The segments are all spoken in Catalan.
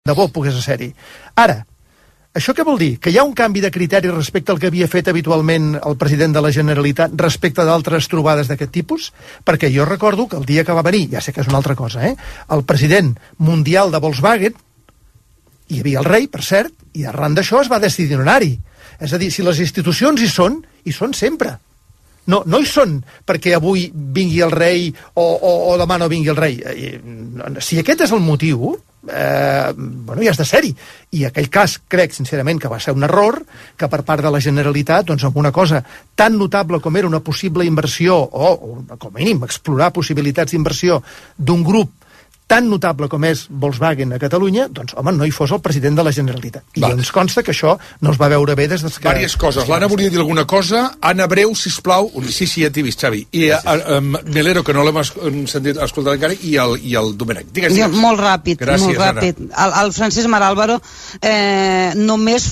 de bo pogués ser-hi. Ara, això què vol dir? Que hi ha un canvi de criteri respecte al que havia fet habitualment el president de la Generalitat respecte d'altres trobades d'aquest tipus? Perquè jo recordo que el dia que va venir, ja sé que és una altra cosa, el president mundial de Volkswagen, hi havia el rei, per cert, i arran d'això es va decidir no anar-hi. És a dir, si les institucions hi són sempre. No hi són perquè avui vingui el rei o demà no vingui el rei. Si aquest és el motiu, ja has de ser-hi. I aquell cas crec sincerament que va ser un error, que per part de la Generalitat, doncs amb una cosa tan notable com era una possible inversió, o com a mínim explorar possibilitats d'inversió d'un grup tan notable com és Volkswagen a Catalunya, doncs, home, no hi fos el president de la Generalitat. I ens consta que això no es va veure bé des que... Vàries coses. L'Anna volia dir alguna cosa. Anna, breu, sisplau. Sí, ja t'he vist, Xavi. I Melero, que no l'hem sentit escoltar encara, i el Domènec. Digues. Molt ràpid. Gràcies, molt ràpid. El Francesc Marálvaro només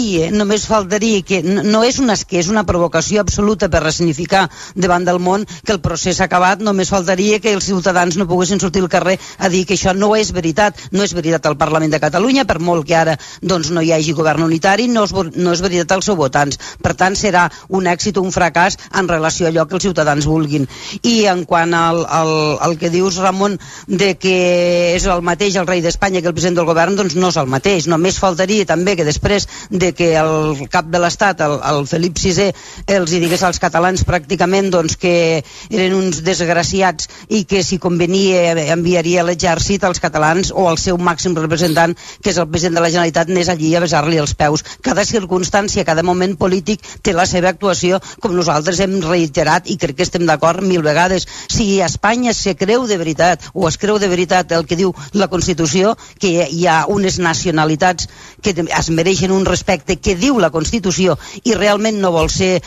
faltaria que no és una esquer, és una provocació absoluta per ressignificar davant del món que el procés ha acabat. Només faltaria que els ciutadans no poguessin sortir al carrer a dir que això no és veritat. No és veritat al Parlament de Catalunya, per molt que ara doncs, no hi hagi govern unitari, no és veritat als seus votants. Per tant, serà un èxit o un fracàs en relació a allò que els ciutadans vulguin. I en quant al que dius, Ramon, de que és el mateix el rei d'Espanya que el president del govern, doncs no és el mateix. Només faltaria també que després de que el cap de l'Estat, el Felip VI, els digués als catalans pràcticament doncs, que eren uns desgraciats i que si convenia enviaria l'exèrcit als catalans o al seu màxim representant, que és el president de la Generalitat, anés allí a besar-li els peus. Cada circumstància, cada moment polític té la seva actuació, com nosaltres hem reiterat i crec que estem d'acord 1000 vegades. Si a Espanya se creu de veritat o es creu de veritat el que diu la Constitució, que hi ha unes nacionalitats que es mereixen un respecte que diu la Constitució i realment no vol ser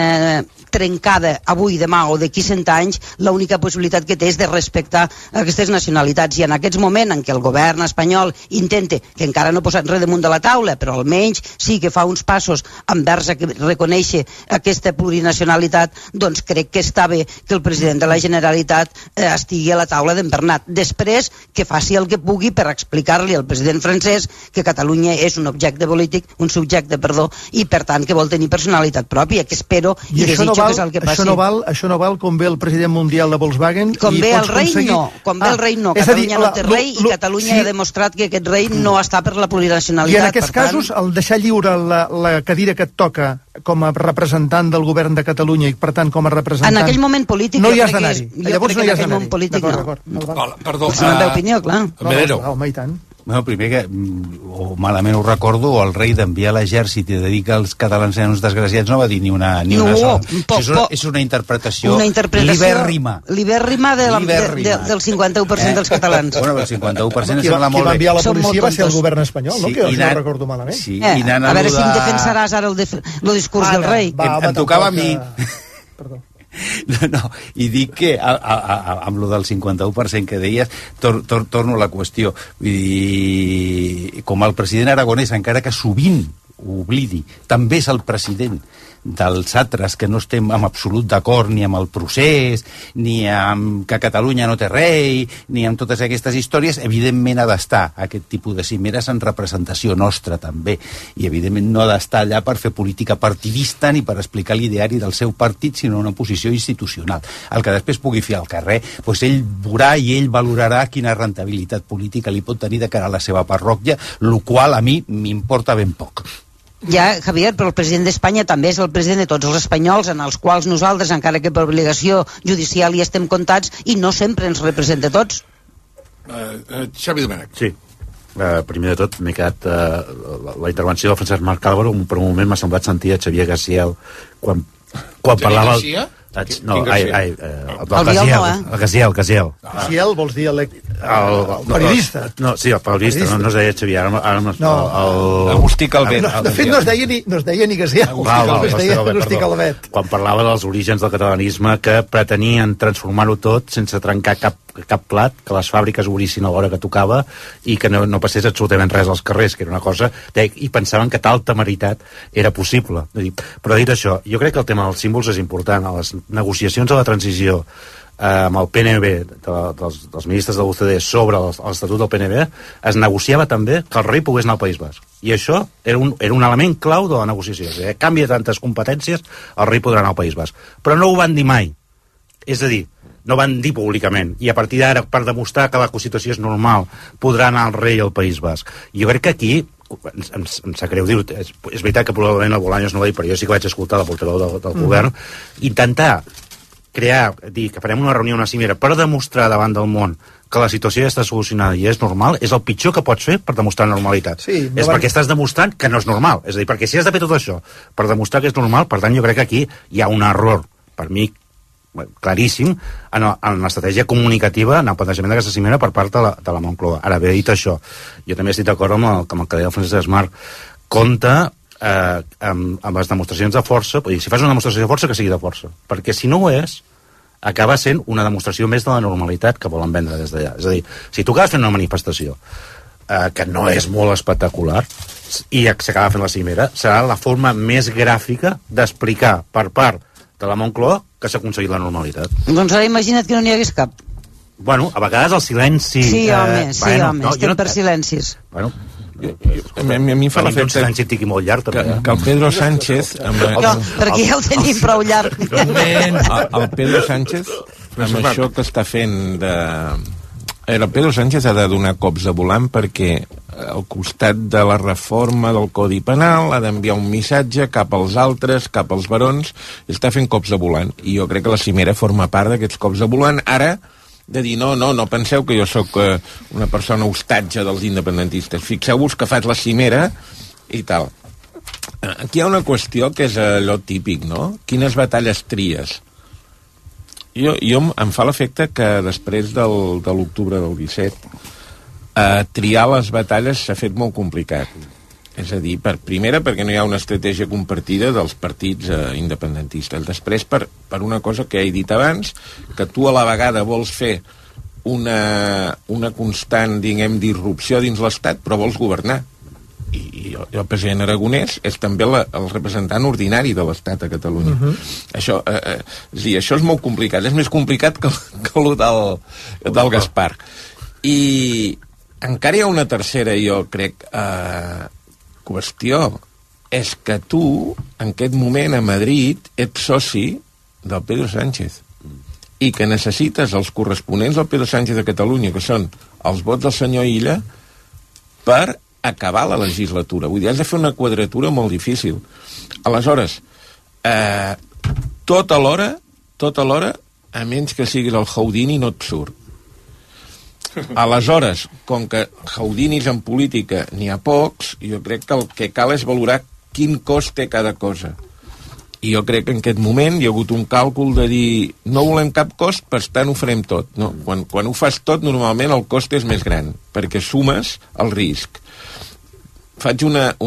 trencada avui, demà o d'aquí 100 anys, l'única possibilitat que té és de respectar aquestes nacionalitats. I en aquest moment en què el govern espanyol intenta, que encara no ha posat res damunt de la taula, però almenys sí que fa uns passos envers a reconèixer aquesta plurinacionalitat, doncs crec que està bé que el president de la Generalitat estigui a la taula d'en Bernat. Després, que faci el que pugui per explicar-li al president francès que Catalunya és un subjecte polític, i per tant que vol tenir personalitat pròpia, que espero i desitjo que és el que passi. Això no val com ve el president mundial de Volkswagen. Com ve el rei, no. Com ve el rei, no. Catalunya no té rei i Catalunya ha demostrat que aquest rei no està per la plurinacionalitat. I en aquests casos, el deixar lliure la cadira que et toca com a representant del govern de Catalunya i, per tant, com a representant... En aquell moment polític... No hi has d'anar-hi. Llavors no hi has d'anar-hi. D'acord. Perdó. És una meva opinió, clar. Melero. Home, i tant. Bueno, primer que, o malament ho recordo, el rei d'enviar l'exèrcit i de dir que els catalans eren uns desgraciats no va dir ni una sola. És una interpretació libèrrima. Libèrrima del 51% dels catalans. Bueno, el 51% sembla molt bé. Qui va enviar la policia va ser el govern espanyol, no? Que no recordo malament. A veure si em defensaràs ara el discurs del rei. Em tocava a mi. Perdó. No, i dic que amb lo del 51% que deies torno a la qüestió. Vull dir, com el president aragonès, encara que sovint oblidi, també és el president dels altres que no estem en absolut d'acord ni amb el procés, ni amb que Catalunya no té rei, ni amb totes aquestes històries. Evidentment ha d'estar aquest tipus de cimeres en representació nostra també, i evidentment no ha d'estar allà per fer política partidista ni per explicar l'ideari del seu partit, sinó una posició institucional. El que després pugui fer al carrer, doncs ell veurà i ell valorarà quina rentabilitat política li pot tenir de cara a la seva parròquia, el qual a mi m'importa ben poc. Ja, Javier, però el president d'Espanya també és el president de tots els espanyols, en els quals nosaltres, encara que per obligació judicial hi estem comptats, i no sempre ens representa tots. Xavi Domènech. Sí. Primer de tot, m'he quedat la intervenció del Francesc Marálvaro, per un moment m'ha semblat sentir a Xavier García quan parlava... García? No, el Gasiel. Gasiel vols dir el periodista? No, sí, el periodista, no es deia Xavier. Agustí Calvet. De fet, no es deia ni Gasiel. Es deia Agustí Calvet. Quan parlava dels orígens del catalanisme, que pretenien transformar-ho tot sense trencar cap plat, que les fàbriques obrissin a l'hora que tocava i que no passés absolutament res als carrers, que era una cosa... I pensaven que tal temeritat era possible. Però dit això, jo crec que el tema dels símbols és important. A les negociacions de la transició amb el PNB dels ministres de l'OCDE sobre l'estatut del PNB, es negociava també que el rei pogués anar al País Basc. I això era un element clau de la negociació. A canvi de tantes competències, el rei podrà anar al País Basc. Però no ho van dir mai. És a dir, no van dir públicament. I a partir d'ara, per demostrar que la Constitució és normal, podrà anar el rei al País Basc. Jo crec que aquí em sap greu dir-ho, és veritat que probablement el Bolaños no va dir, però jo sí que vaig escoltar la portaveu del govern, intentar dir que farem una reunió, una cimera, per demostrar davant del món que la situació ja està solucionada i és normal, és el pitjor que pots fer per demostrar normalitat. Sí, és perquè estàs demostrant que no és normal. És a dir, perquè si has de fer tot això per demostrar que és normal, per tant jo crec que aquí hi ha un error, per mi, claríssim, en l'estratègia comunicativa, en el plantejament d'aquesta cimera per part de la Moncloa. Ara bé, dit això, jo també estic d'acord amb el que deia el Francesc Esmar. Compte amb les demostracions de força, si fas una demostració de força, que sigui de força, perquè si no ho és, acaba sent una demostració més de la normalitat que volen vendre des d'allà. És a dir, si tu acabes fent una manifestació que no és molt espectacular i s'acaba fent la cimera, serà la forma més gràfica d'explicar per part de la Moncloa que s'ha aconseguit la normalitat. Doncs ara imagina't que no n'hi hagués cap. Bueno, a vegades el silenci... Sí, home, estem per silencis. Bueno, a mi em fa l'efecte que el Pedro Sánchez perquè ja ho tenim prou llarg. El Pedro Sánchez amb això que està fent el Pedro Sánchez ha de donar cops de volant perquè al costat de la reforma del Codi Penal ha d'enviar un missatge cap als altres, cap als barons, i està fent cops de volant, i jo crec que la cimera forma part d'aquests cops de volant. Ara de dir, no penseu que jo sóc una persona hostatge dels independentistes, fixeu-vos que faig la cimera i tal. Aquí hi ha una qüestió que és allò típic, no? Quines batalles tries? Jo em fa l'efecte que després de l'octubre del 17 triar les batalles s'ha fet molt complicat. És a dir, primera perquè no hi ha una estratègia compartida dels partits independentistes. Després per una cosa que he dit abans, que tu a la vegada vols fer una constant, diguem, disrupció dins l'Estat, però vols governar. I el president Aragonès és també el representant ordinari de l'Estat a Catalunya. Això és molt complicat. És més complicat que el del Gaspar. I encara hi ha una tercera, jo crec, qüestió. És que tu, en aquest moment, a Madrid, ets soci del Pedro Sánchez. I que necessites els corresponents del Pedro Sánchez de Catalunya, que són els vots del senyor Illa, per acabar la legislatura. Vull dir, has de fer una quadratura molt difícil. Aleshores, tota l'hora, a menys que siguis el Houdini, no et surt. Aleshores, com que Houdinis en política n'hi ha pocs, jo crec que el que cal és valorar quin cost té cada cosa. I jo crec que en aquest moment hi ha hagut un càlcul de dir no volem cap cost, per tant ho farem tot. No? Quan ho fas tot, normalment el cost és més gran, perquè sumes el risc. Faig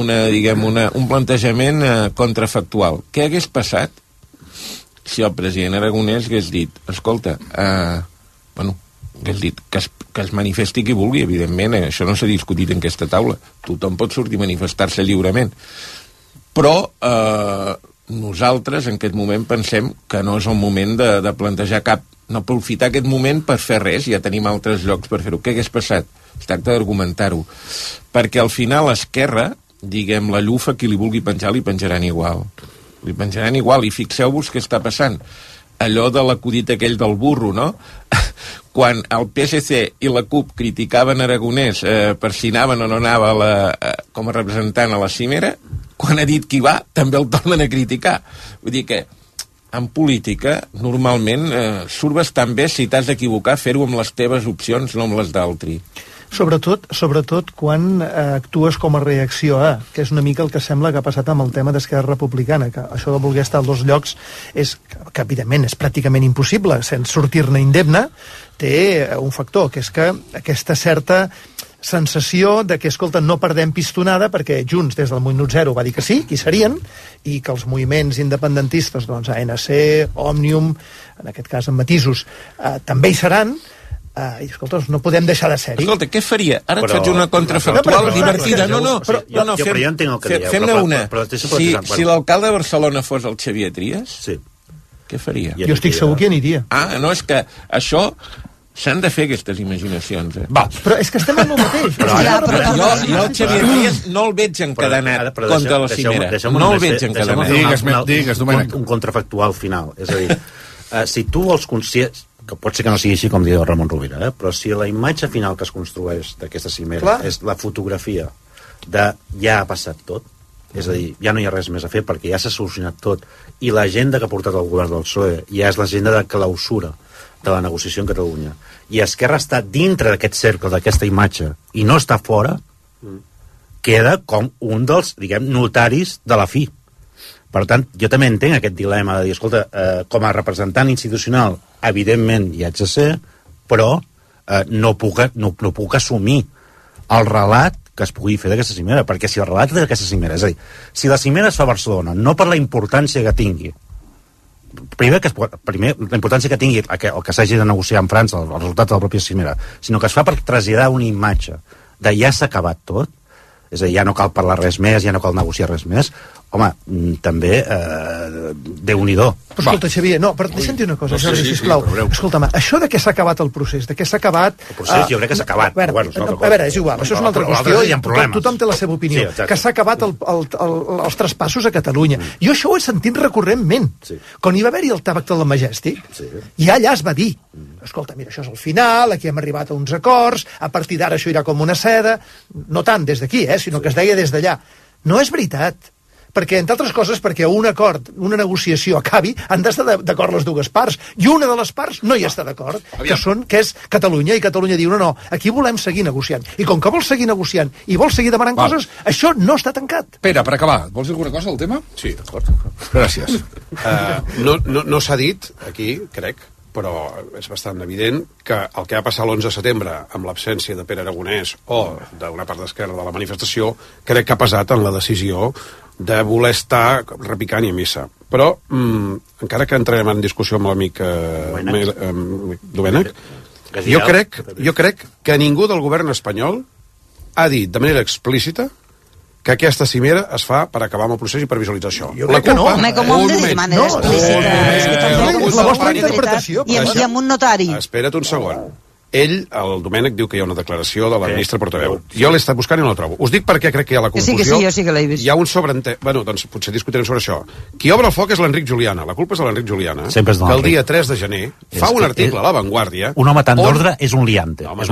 un plantejament contrafactual. Què hagués passat si el president Aragonès hagués dit, escolta, hagués dit que es manifesti qui vulgui, evidentment, això no s'ha discutit en aquesta taula. Tothom pot sortir a manifestar-se lliurement. Però nosaltres en aquest moment pensem que no és el moment de plantejar no aprofitar aquest moment per fer res, ja tenim altres llocs per fer-ho. Què hagués passat? Es tracta d'argumentar-ho. Perquè al final l'esquerra, diguem, la llufa, qui li vulgui penjar, li penjaran igual. Li penjaran igual, i fixeu-vos què està passant. Allò de l'acudit aquell del burro, no? Quan el PSC i la CUP criticaven Aragonès per si anaven o no anava com a representant a la cimera, quan ha dit qui va, també el tornen a criticar. Vull dir que en política, normalment, surt bastant bé si t'has d'equivocar fer-ho amb les teves opcions, no amb les d'altri. Sobretot quan actues com a reacció a, que és una mica el que sembla que ha passat amb el tema d'Esquerra Republicana, que això de voler estar als dos llocs és, que evidentment és pràcticament impossible, sense sortir-ne indemne, té un factor, que és que aquesta certa sensació de que, escolta, no perdem pistonada, perquè Junts des del minut zero va dir que sí, que hi serien, i que els moviments independentistes, doncs ANC, Òmnium, en aquest cas amb matisos, també hi seran. I escolta, no podem deixar de ser-hi. Escolta, què faria? Ara et faig una contrafactual divertida. Fem-ne una. Si l'alcalde de Barcelona fos el Xavier Trias, què faria? Jo estic segur que aniria. No, és que això... S'han de fer aquestes imaginacions, Va. Però és que estem en el mateix. Jo el Xavier Trias no el veig encadenat contra la cimera. No el veig encadenat. Digues, Domènec. Un contrafactual final. És a dir, si tu vols conscients, que pot ser que no sigui així com diu Ramon Rovira, però si la imatge final que es construeix d'aquesta cimera és la fotografia de ja ha passat tot, és a dir, ja no hi ha res més a fer perquè ja s'ha solucionat tot, i l'agenda que ha portat el govern del PSOE ja és l'agenda de clausura de la negociació en Catalunya, i Esquerra està dintre d'aquest cercle, d'aquesta imatge, i no està fora, queda com un dels, diguem, notaris de la fi. Per tant, jo també entenc aquest dilema de dir, escolta, com a representant institucional, evidentment hi haig de ser, però no puc assumir el relat que es pugui fer d'aquesta cimera, perquè si el relat d'aquesta cimera, és a dir, si la cimera es fa a Barcelona, no per la importància que tingui, primer la importància que tingui el que s'hagi de negociar en França, els resultats de la pròpia cimera, sinó que es fa per traslladar una imatge de ja s'ha acabat tot, és a dir, ja no cal parlar res més, ja no cal negociar res més, home, també Déu-n'hi-do. Però escolta, Xavier, deixa'm dir una cosa, Jordi, sisplau. Escolta'm, això de què s'ha acabat el procés, de què s'ha acabat... El procés jo crec que s'ha acabat. A veure, és igual, això és una altra qüestió, tothom té la seva opinió, que s'ha acabat els traspassos a Catalunya. Jo això ho he sentit recurrentment. Quan hi va haver-hi el tabac de la Majestic, ja allà es va dir, escolta, mira, això és el final, aquí hem arribat a uns acords, a partir d'ara això irà com una seda, no tant des d'aquí, sinó que es deia des d'allà. No és veritat. Perquè, entre altres coses, perquè un acord, una negociació acabi, han d'estar d'acord les dues parts, i una de les parts no hi està d'acord, que és Catalunya, i Catalunya diu, no, aquí volem seguir negociant. I com que vols seguir negociant i vols seguir demanant coses, això no està tancat. Pere, per acabar, vols dir alguna cosa del tema? Sí, d'acord. Gràcies. No s'ha dit aquí, crec, però és bastant evident que el que ha passat l'11 de setembre amb l'absència de Pere Aragonès o d'una part d'esquerra de la manifestació, crec que ha pesat en la decisió de voler estar repicant i a missa. Però, encara que entrarem en discussió amb l'amic Domènec, jo crec que ningú del govern espanyol ha dit de manera explícita que aquesta cimera es fa per acabar amb el procés i per visualitzar això. Jo crec que no. Home, com ho hem de dir de manera explícita? La vostra interpretació. I amb un notari. Espera't un segon. Ell, el Domènec, diu que hi ha una declaració de la ministra portaveu. Jo l'he estat buscant i no la trobo. Us dic perquè crec que hi ha la confusió. Que sí, jo sí que l'he vist. Hi ha un sobreentès... Bueno, doncs potser discutirem sobre això. Qui obre el foc és l'Enric Juliana. La culpa és de l'Enric Juliana, que el dia 3 de gener fa un article a La Vanguardia... Un home tan d'ordre és un liante. No,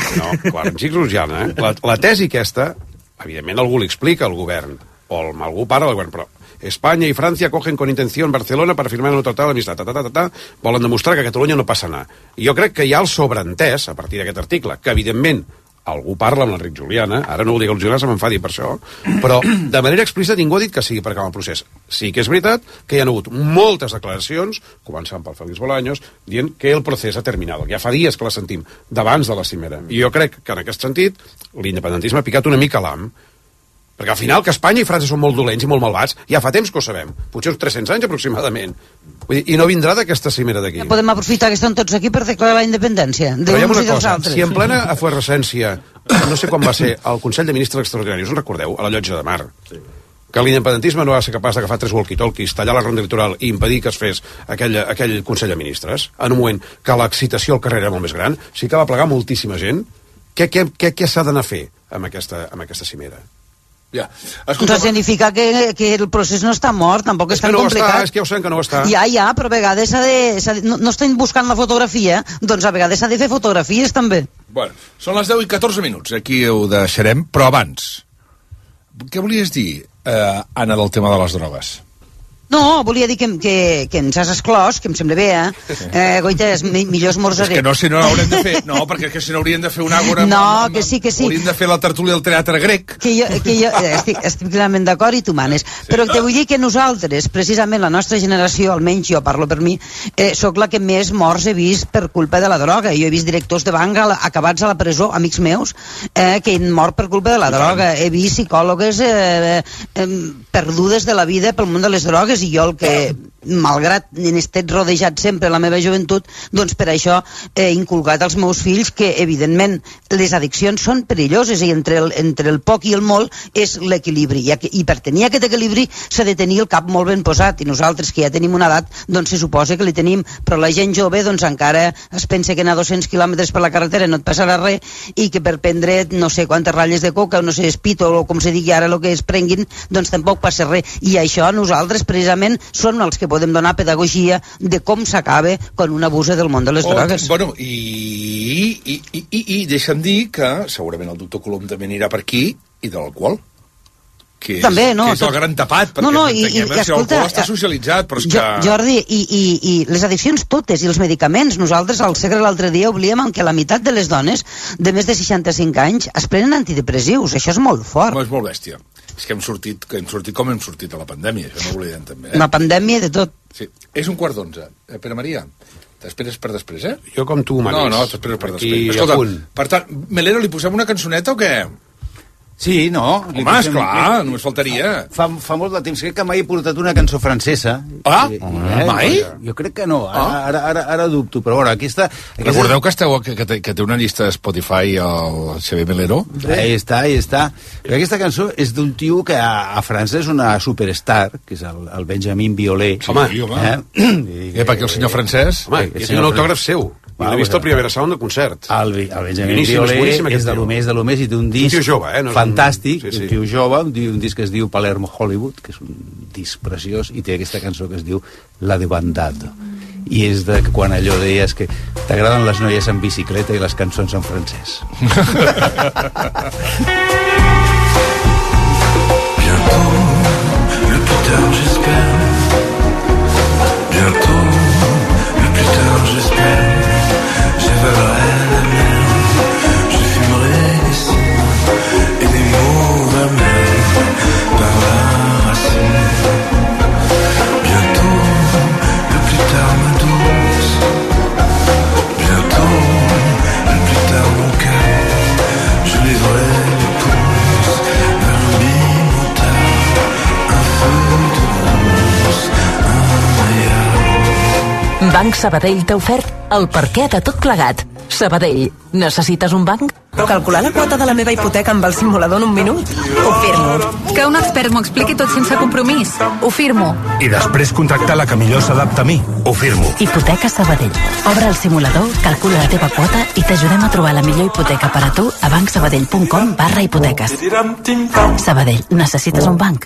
l'Enric Juliana, la tesi aquesta, evidentment algú l'explica al govern, o algú parla del govern, però España y Francia cogen con intención Barcelona para firmar un tratado de amistad, volen demostrar que a Catalunya no passa nada. I jo crec que hi ha el sobreentès, a partir d'aquest article, que evidentment algú parla amb l'Enric Juliana, ara no ho dic el Juliana, se m'enfadi per això, però de manera explícita ningú ha dit que sigui per acabar el procés. Sí que és veritat que hi ha hagut moltes declaracions, començant pel Félix Bolaños, dient que el procés ha terminat. Ja fa dies que la sentim, d'abans de la cimera. I jo crec que en aquest sentit l'independentisme ha picat una mica l'am, perquè al final que Espanya i França són molt dolents i molt malvats, ja fa temps que ho sabem, potser uns 300 anys aproximadament. Vull dir, i no vindrà d'aquesta cimera d'aquí. Ja podem aprofitar que estan tots aquí per declarar la independència però hi ha una cosa, si en plena efervescència, no sé quan va ser, el Consell de Ministres Extraordinaris, us en recordeu? A la Llotja de Mar. Sí. Que l'independentisme no va ser capaç d'agafar 3 walkie-talkies, tallar la ronda litoral i impedir que es fes aquell Consell de Ministres, en un moment que l'excitació al carrer era molt més gran, sí que va plegar moltíssima gent. Què s'ha d'anar a fer amb aquesta cimera? Ja. Escolta, significa que el procés no està mort, tampoc és tan complicat. És que ja ho sabem que no està. Ja, però a vegades no estem buscant la fotografia, doncs a vegades s'ha de fer fotografies també. Bueno, són les 10 i 14 minuts, aquí ho deixarem, però abans, què volies dir, Anna, del tema de les drogues? No, volia dir que ens has exclòs, que em sembla bé, Goita, millor esmorzaré. És que no haurem de fer... No, perquè que si no hauríem de fer un àgora... No, que sí. Hauríem de fer la tertúlia del teatre grec. Que jo estic plenament d'acord i tu manes. Però te vull dir que nosaltres, precisament la nostra generació, almenys jo parlo per mi, sóc la que més morts he vist per culpa de la droga. Jo he vist directors de banca acabats a la presó, amics meus, que han mort per culpa de la droga. He vist psicòlogues perdudes de la vida pel món de les drogues i jo el que malgrat n'he estat rodejat sempre la meva joventut, doncs per això he inculcat als meus fills que, evidentment, les addiccions són perilloses i entre el poc i el molt és l'equilibri. I per tenir aquest equilibri s'ha de tenir el cap molt ben posat, i nosaltres, que ja tenim una edat, doncs se suposa que li tenim, però la gent jove doncs encara es pensa que anar 200 quilòmetres per la carretera no et passarà res, i que per prendre no sé quantes ratlles de coca o no sé, espito o com se digui ara el que es prenguin, doncs tampoc passa res. I això nosaltres precisament som els que podem donar pedagogia de com s'acaba quan un abusa del món de les drogues. Bueno, i deixa'm dir que segurament el doctor Colom també anirà per aquí, i de l'alcohol, que és el gran tapat, perquè l'alcohol està socialitzat, però és que... Jordi, i les addiccions totes, i els medicaments, nosaltres al Segre l'altre dia oblíem que la meitat de les dones de més de 65 anys es prenen antidepressius, això és molt fort. És molt bèstia. És que hem sortit com hem sortit a la pandèmia, això no ho oblidem també. La pandèmia de tot. Sí, és 11:15. Pere Maria, t'esperes per després, eh? Jo com tu, Maris. No, t'esperes per després. Escolta, per tant, Melero, li posem una cançoneta o què? Sí, no. Home, esclar, només faltaria. Fa molt de temps, crec que mai he portat una cançó francesa. Mai? Jo crec que no, ara dubto, però bueno, aquesta... Recordeu que té una llista de Spotify el Xavier Melero? Ahí està. Però aquesta cançó és d'un tio que a França és una superstar, que és el Benjamin Biolay. Home. Perquè el senyor francès... Home, és un autògraf seu. L'he vist el Primera Sound de concert. El Benjamin Biolay és de lo més i té un disc fantàstic, un tio jove, un disc que es diu Palermo Hollywood, que és un disc preciós, i té aquesta cançó que es diu La Debandade. I és de quan allò deies que t'agraden les noies en bicicleta i les cançons en francès. Banc Sabadell t'ha ofert el perquè de tot plegat. Sabadell, necessites un banc? Calcular la quota de la meva hipoteca amb el simulador en un minut? Ho firmo. Que un expert m'ho expliqui tot sense compromís? Ho firmo. I després contractar la que millor s'adapta a mi? Ho firmo. Hipoteca Sabadell. Obre el simulador, calcula la teva quota i t'ajudem a trobar la millor hipoteca per a tu a bancsabadell.com/hipoteques. Sabadell, necessites un banc?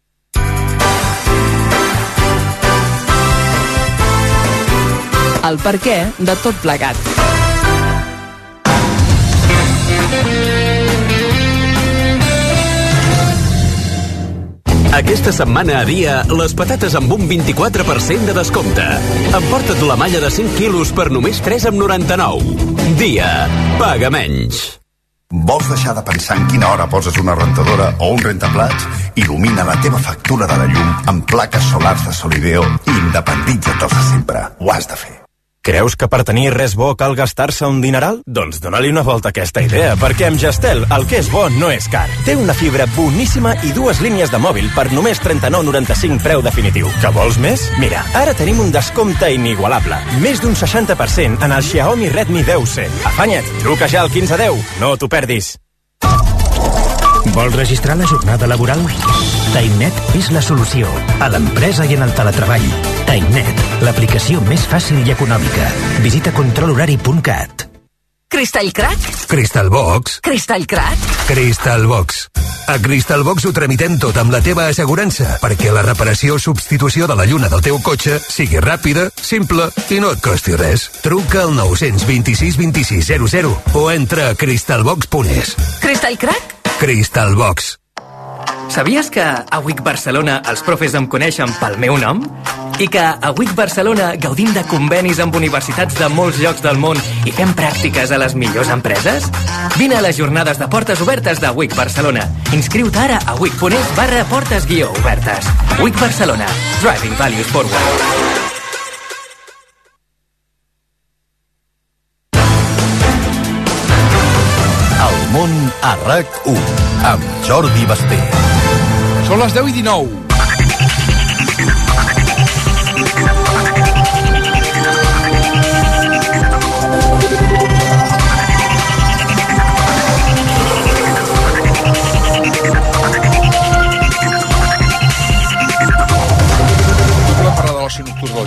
El perquè de tot plegat. Aquesta setmana a Dia, les patates amb un 24% de descompte. Emporta't la malla de 5 quilos per només 3,99. Dia, paga menys. Vols deixar de pensar en quina hora poses una rentadora o un rentaplats? Il·lumina la teva factura de la llum amb plaques solars de Solideo i independitza't de sempre. Ho has de fer. Creus que per tenir res bo cal gastar-se un dineral? Doncs dona-li una volta a aquesta idea, perquè amb Gestel el que és bo no és car. Té una fibra boníssima i 2 línies de mòbil per només 39,95 preu definitiu. Que vols més? Mira, ara tenim un descompte inigualable. Més d'un 60% en el Xiaomi Redmi 10C. Afanya't, truca ja al 1510, no t'ho perdis. Vols registrar la jornada laboral? TimeNet és la solució a l'empresa i en el teletreball. TimeNet, l'aplicació més fàcil i econòmica. Visita controlhorari.cat. Cristallcrack? Crystalbox? Cristallcrack? Crystalbox. A Crystalbox ho tramitem tot amb la teva assegurança perquè la reparació o substitució de la lluna del teu cotxe sigui ràpida, simple i no et costi res. Truca al 926 26 00 o entra a crystalbox.es. Cristallcrack? Crystalbox. Sabies que a WIC Barcelona els profes em coneixen pel meu nom? I que a WIC Barcelona gaudim de convenis amb universitats de molts llocs del món i fem pràctiques a les millors empreses? Vine a les jornades de portes obertes de WIC Barcelona. Inscriu-te ara a wic.es/portes-obertes. WIC Barcelona. Driving Values Forward. El món a RAC1 amb Jordi Basté. Són les 10:19.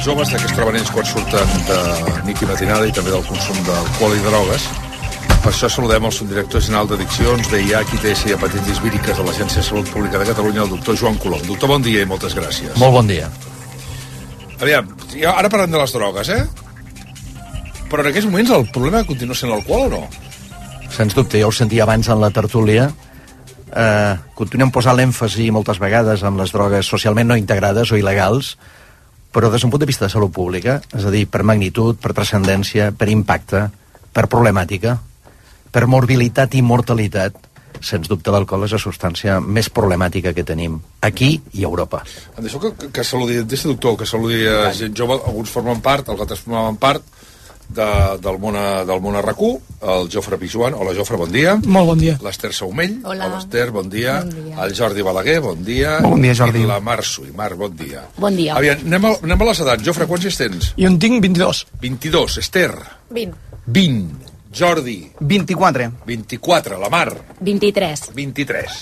joves, de què es troben ells quan surten de nit i matinada i també del consum d'alcohol i drogues. Per això saludem el subdirector general d'Addiccions, VIH, ITS i Hepatitis Víriques de l'Agència de Salut Pública de Catalunya, el doctor Joan Colom. Doctor, bon dia i moltes gràcies. Molt bon dia. Aviam, ara parlem de les drogues, Però en aquests moments el problema continua sent l'alcohol o no? Sens dubte, ja ho sentia abans en la tertúlia. Continuem posant l'èmfasi moltes vegades en les drogues socialment no integrades o il·legals, però des d'un punt de vista de salut pública, és a dir, per magnitud, per transcendència, per impacte, per problemàtica, per morbilitat i mortalitat, sens dubte l'alcohol és la substància més problemàtica que tenim aquí i a Europa. Deixeu que saludi, doctor, que saludi a gent jove, alguns formen part, els altres formaven part del món a RAC1, el Jofre Pijuan. Hola, Jofre, bon dia. Molt bon dia. L'Ester Saumell. Hola. Hola, Ester, bon dia. El Jordi Balaguer, bon dia. Bon dia, Jordi. I la Mar Sui. Mar, bon dia. Bon dia. Aviam, anem a les edats. Jofre, quants anys tens? Jo en tinc 22. 22. Ester? 20. 20. Jordi? 24. 24. La Mar? 23. 23.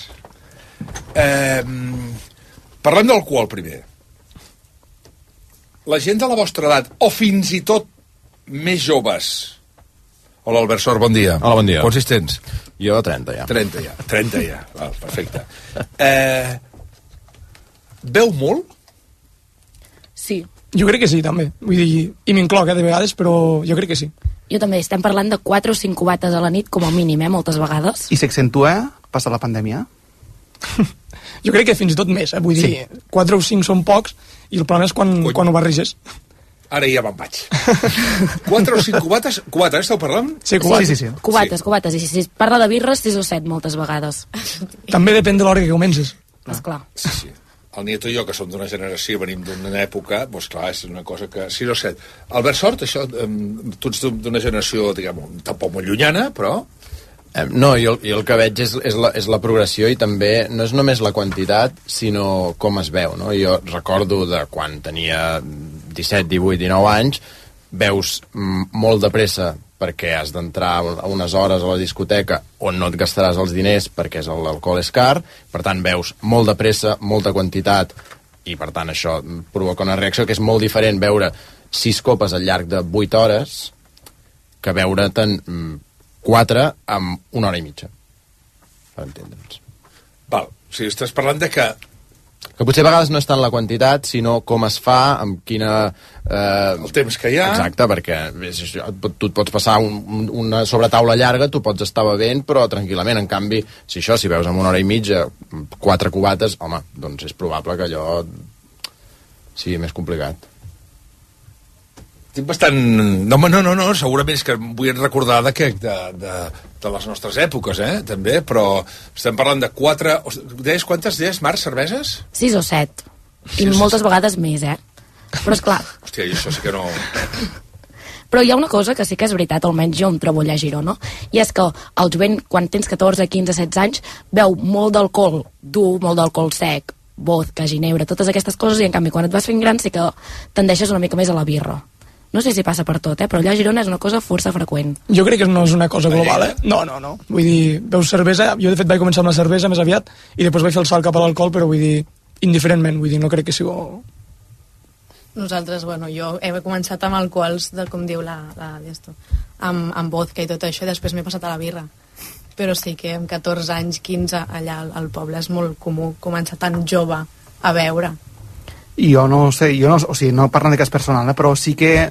Parlem d'alcohol primer. La gent de la vostra edat, o fins i tot més joves. Hola, Albert Sor, bon dia. Hola, bon dia. Quants anys tens? Jo 30 ja. 30 ja. Val, perfecte. Beu molt? Sí. Jo crec que sí, també. Vull dir, i m'incloc, de vegades, però jo crec que sí. Jo també. Estem parlant de 4 o 5 cubates a la nit, com a mínim, moltes vegades. I s'accentua passar la pandèmia? Jo crec que fins i tot més, Vull dir, 4 o 5 són pocs, i el problema és quan ho barreges. Ara ja me'n vaig. 4 o 5 cubates? Cubates, esteu parlant? Sí, cubates. Sí. Cubates. I si es parla de birres, 6 o 7 moltes vegades. També depèn de l'hora que comences. Esclar. Sí. El Nieto i jo, que som d'una generació, venim d'una època, doncs clar, és una cosa que... 6 o 7. Albert Sort, això, tu ets d'una generació, diguem, tampoc molt llunyana, però... No, jo el que veig és la progressió, i també no és només la quantitat, sinó com es veu, no? Jo recordo de quan tenia 17, 18, 19 anys, veus molt de pressa perquè has d'entrar unes hores a la discoteca on no et gastaràs els diners perquè l'alcohol és car, per tant veus molt de pressa, molta quantitat, i per tant això provoca una reacció que és molt diferent veure 6 copes al llarg de 8 hores que veure-te'n 4 amb 1 hora i mitja, per entendre'ns. Val, o sigui, estàs parlant de que potser a vegades no és tant la quantitat, sinó com es fa, amb quina... el temps que hi ha. Exacte, perquè tu et pots passar una sobretaula llarga, tu pots estar bevent, però tranquil·lament. En canvi, si veus en 1 hora i mitja 4 cubates, home, doncs és probable que allò sigui més complicat. Estic bastant... No, segurament és que vull recordar de les nostres èpoques, també, però estem parlant de 4... Deies quantes, Marc, cerveses? 6 o 7. I moltes vegades més, Però esclar... Hòstia, i això sí que no... Però hi ha una cosa que sí que és veritat, almenys jo em trobo allà a Girona, i és que el jovent, quan tens 14, 15, 16 anys, beu molt d'alcohol dur, molt d'alcohol sec, vodka, ginebra, totes aquestes coses, i en canvi quan et vas fent gran sí que tendeixes una mica més a la birra. No sé si passa per tot, però allà a Girona és una cosa força freqüent. Jo crec que no és una cosa global, No. Vull dir, veus cervesa, jo de fet vaig començar amb la cervesa més aviat, i després vaig fer el salt cap a l'alcohol, però vull dir, indiferentment, vull dir, no crec que sigui... Nosaltres, jo he començat amb alcohols, com diu amb vodka i tot això, i després m'he passat a la birra. Però sí que amb 14 anys, 15, allà al poble és molt comú començar tan jove a beure. Jo no sé, o sigui, no parlant de cas personal, però sí que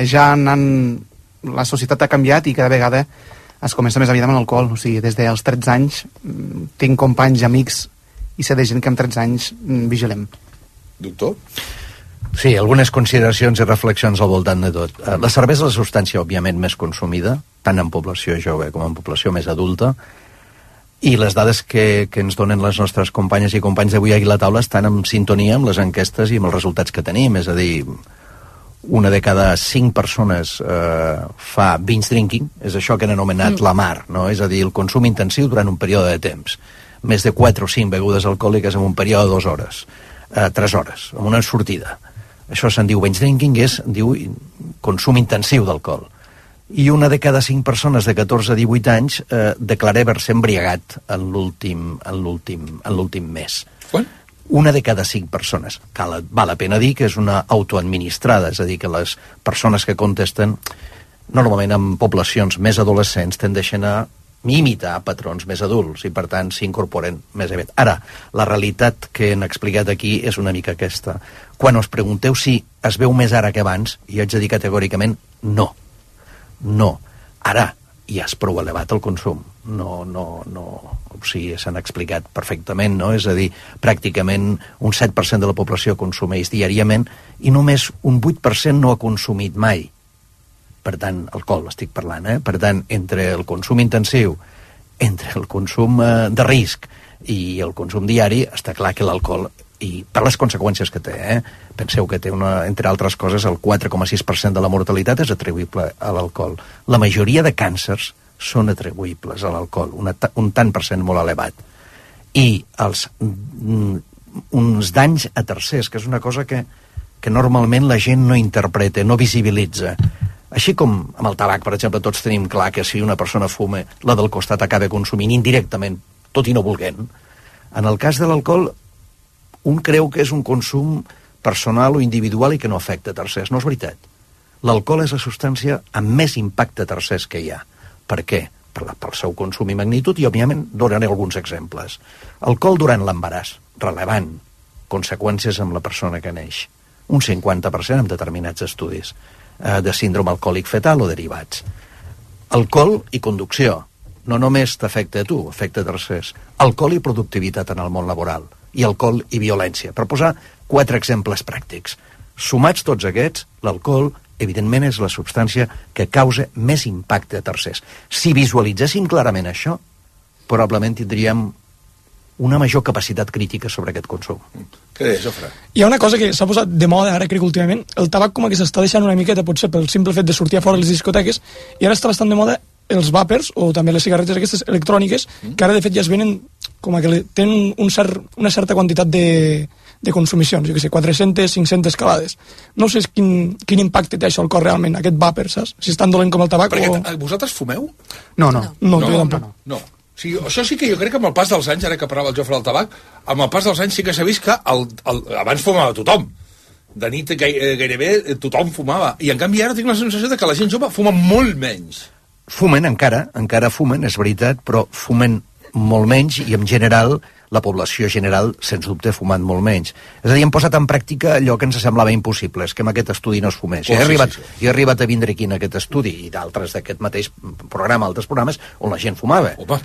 la societat ha canviat i cada vegada es comença més a vida amb l'alcohol. O sigui, des dels 13 anys tinc companys, amics, i sé de gent que amb 13 anys vigilem. Doctor? Sí, algunes consideracions i reflexions al voltant de tot. La cervesa és la substància, òbviament, més consumida, tant en població jove com en població més adulta, i les dades que ens donen les nostres companyes i companys d'avui aquí a la taula estan en sintonia amb les enquestes i amb els resultats que tenim. És a dir, 1 de cada 5 persones fa binge drinking, és això que han anomenat la mar, no? És a dir, el consum intensiu durant un període de temps. Més de 4 o 5 begudes alcohòliques en un període de 2 hores, 3 hores, amb una sortida. Això se'n diu binge drinking, diu consum intensiu d'alcohol. I 1 de cada 5 persones de 14 a 18 anys declara haver-se embriagat en l'últim mes. Quan? una de cada 5 persones. Val la pena dir que és una autoadministrada, és a dir, que les persones que contesten, normalment en poblacions més adolescents, tendeixen a imitar patrons més adults i, per tant, s'incorporen més aviat. Ara, la realitat que hem explicat aquí és una mica aquesta. Quan us pregunteu si es veu més ara que abans, jo haig de dir categòricament no. No. Ara ja és prou elevat el consum. No. O sigui, s'han explicat perfectament, no? És a dir, pràcticament un 7% de la població consumeix diàriament i només un 8% no ha consumit mai. Per tant, alcohol estic parlant, Per tant, entre el consum intensiu, entre el consum de risc i el consum diari, està clar que l'alcohol, i per les conseqüències que té, penseu que té, entre altres coses, el 4,6% de la mortalitat és atribuïble a l'alcohol. La majoria de càncers són atribuïbles a l'alcohol, un tant per cent molt elevat. I uns danys a tercers, que és una cosa que normalment la gent no interpreta, no visibilitza. Així com amb el tabac, per exemple, tots tenim clar que si una persona fuma, la del costat acaba consumint indirectament, tot i no volent. En el cas de l'alcohol, un creu que és un consum personal o individual i que no afecta tercers. No és veritat. L'alcohol és la substància amb més impacte a tercers que hi ha. Per què? Pel seu consum i magnitud, i òbviament donaré alguns exemples. Alcohol durant l'embaràs, rellevant. Conseqüències amb la persona que neix. Un 50% en determinats estudis de síndrome alcohòlic fetal o derivats. Alcohol i conducció. No només t'afecta a tu, afecta a tercers. Alcohol i productivitat en el món laboral. I alcohol i violència. Per posar 4 exemples pràctics. Sumats tots aquests, l'alcohol, evidentment, és la substància que causa més impacte a tercers. Si visualitzéssim clarament això, probablement tindríem una major capacitat crítica sobre aquest consum. Què deies, Jofre? Hi ha una cosa que s'ha posat de moda, ara crec últimament, el tabac com que s'està deixant una miqueta, potser pel simple fet de sortir a fora a les discoteques, i ara està bastant de moda els vapers, o també les cigarretes aquestes electròniques, que ara de fet ja es venen com que tenen una certa quantitat de consumicions, jo què sé, 400, 500 calades. No sé quin impacte té això al cor realment, aquest vàper, saps? Si és tan dolent com el tabac perquè vosaltres fumeu? No, jo tampoc. No. Sí, això sí que jo crec que amb el pas dels anys, ara que parlava el Jofre del tabac, amb el pas dels anys sí que s'ha vist que abans fumava tothom. De nit gairebé tothom fumava. I en canvi ara tinc la sensació de que la gent jove fuma molt menys. Fumen encara fumen, és veritat, però fumen molt menys i en general la població general, sens dubte, fumant molt menys. És a dir, hem posat en pràctica allò que ens semblava impossible, és que amb aquest estudi no es fumés. Jo he arribat a vindre aquí en aquest estudi i d'altres d'aquest mateix programa, altres programes, on la gent fumava. Home,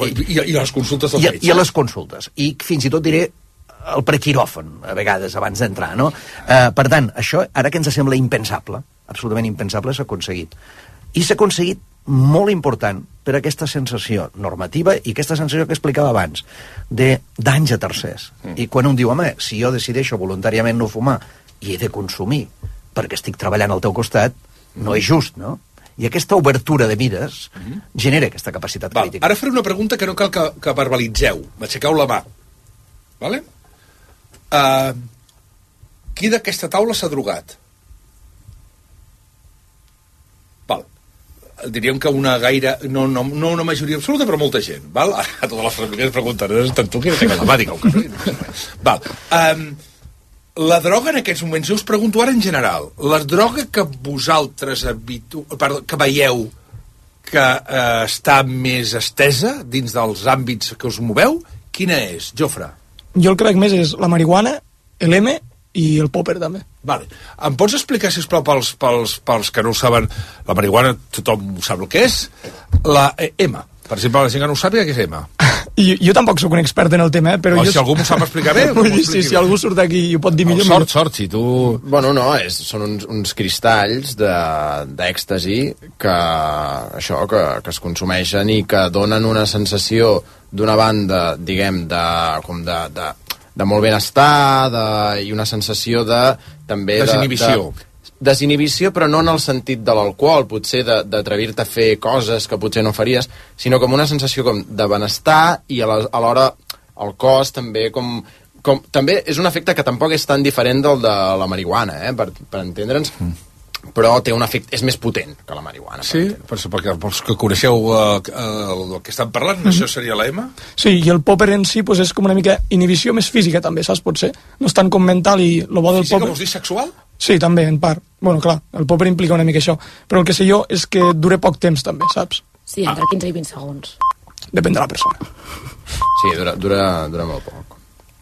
i les consultes dels metges. I a les consultes. I fins i tot diré el prequiròfan, a vegades, abans d'entrar, no? Per tant, això, ara que ens sembla impensable, absolutament impensable, s'ha aconseguit. I s'ha aconseguit molt important per aquesta sensació normativa i aquesta sensació que explicava abans de danys a tercers. I quan un diu, home, si jo decideixo voluntàriament no fumar i he de consumir perquè estic treballant al teu costat, no és just, no? I aquesta obertura de mires genera aquesta capacitat crítica. Ara faré una pregunta que no cal que verbalitzeu. M'aixequeu la mà. Vale? Qui d'aquesta taula s'ha drogat? Diríem que una gaire... No una majoria absoluta, però molta gent. Val? A totes les famílies pregunten, és tant tu que no la màtica. Val. La droga en aquests moments, jo us pregunto ara en general, la droga que vosaltres que veieu que està més estesa dins dels àmbits que us moveu, quina és, Jofre? Jo el que veig més és la marihuana, l'M i el popper també. Vale. Em pots explicar, sisplau, pels que no ho saben, la marihuana tothom sap el que és, la M, per exemple, la gent que no ho sàpiga què és M. Jo tampoc sóc un expert en el tema, però si algú m'ho sap explicar bé, si algú surt d'aquí i ho pot dir millor. Sort, si tu... Bueno, no, són uns cristalls d'èxtasi que es consumeixen i que donen una sensació d'una banda, diguem, de molt benestar i una sensació també desinhibició. Desinhibició, però no en el sentit de l'alcohol, potser d'atrevir-te a fer coses que potser no faries, sinó com una sensació com de benestar i alhora el cos també també és un efecte que tampoc és tan diferent del de la marihuana, per entendre'ns. però té un efecte, és més potent que la marihuana. Sí, perquè els que coneixeu el que estan parlant, això seria la M? Sí, i el popper en si pues, és com una mica inhibició més física també, saps? Pot ser. No és tant com mental i el bo del física popper... vols dir sexual? Sí, també, en part. Bueno, clar, el popper implica una mica això. Però el que sé jo és que dura poc temps, també, saps? Sí, entre 15 i 20 segons. Depèn de la persona. Sí, dura molt poc.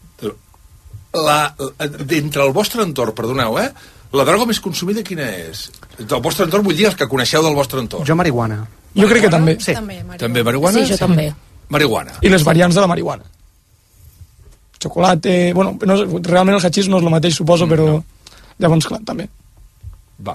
D'entre el vostre entorn, perdoneu, la droga més consumida quina és? Del vostre entorn vull dir els que coneixeu del vostre entorn. Jo marihuana. Jo crec que també. Sí. També marihuana? Sí, jo també. Marihuana. I les variants de la marihuana. Xocolate... Bueno, no, realment el hachís no és el mateix, suposo, però... Llavors, clar, també. Va.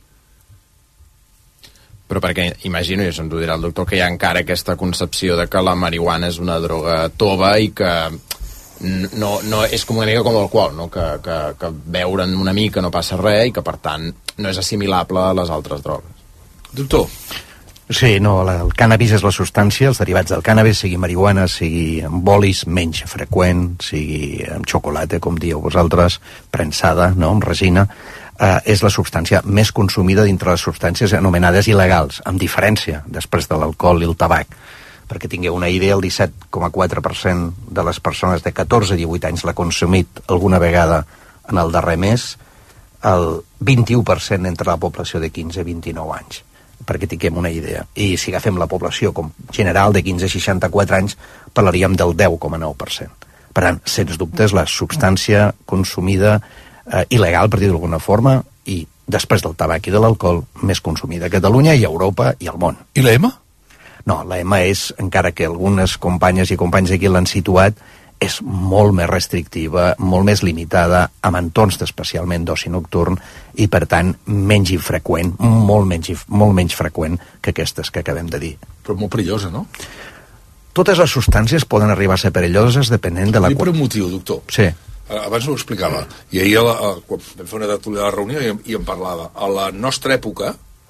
Però perquè, imagino, i això ens ho dirà el doctor, que hi ha encara aquesta concepció de que la marihuana és una droga tova i que no és com una mica com l'alcohol, no? que beure'n una mica no passa res i que, per tant, no és assimilable a les altres drogues. Doctor? Sí, no, el cànnabis és la substància, els derivats del cànnabis, sigui marihuana, sigui amb bolis, menys freqüent, sigui amb xocolata, com dieu vosaltres, prensada, no?, amb resina, és la substància més consumida dintre les substàncies anomenades il·legals, amb diferència després de l'alcohol i el tabac. Perquè tingueu una idea, el 17,4% de les persones de 14 a 18 anys l'ha consumit alguna vegada en el darrer mes, el 21% entre la població de 15 a 29 anys, perquè tinguem una idea. I si agafem la població com general de 15 a 64 anys, parlaríem del 10,9%. Per tant, sens dubte és la substància consumida il·legal, per dir d'alguna forma, i després del tabac i de l'alcohol, més consumida a Catalunya i a Europa i al món. I la M? No, la M és, encara que algunes companyes i companys aquí l'han situat, és molt més restrictiva, molt més limitada, amb entorns especialment d'oci nocturn, i per tant menys infreqüent, molt menys freqüent que aquestes que acabem de dir. Però molt perillosa, no? Totes les substàncies poden arribar a ser perilloses depenent de la... Per un motiu, doctor. Sí. Abans ho explicava. I ahir quan vam fer una tertúlia de la reunió i em parlava. A la nostra època,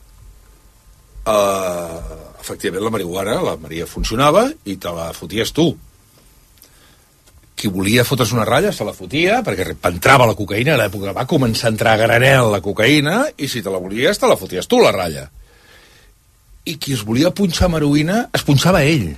efectivament la marihuana, la Maria funcionava i te la foties tu. Qui volia fotre's una ratlla se la fotia, perquè entrava la cocaïna, a l'època va començar a entrar a granel la cocaïna, i si te la volies, te la foties tu, la ratlla. I qui es volia punxar amb heroïna, es punxava ell.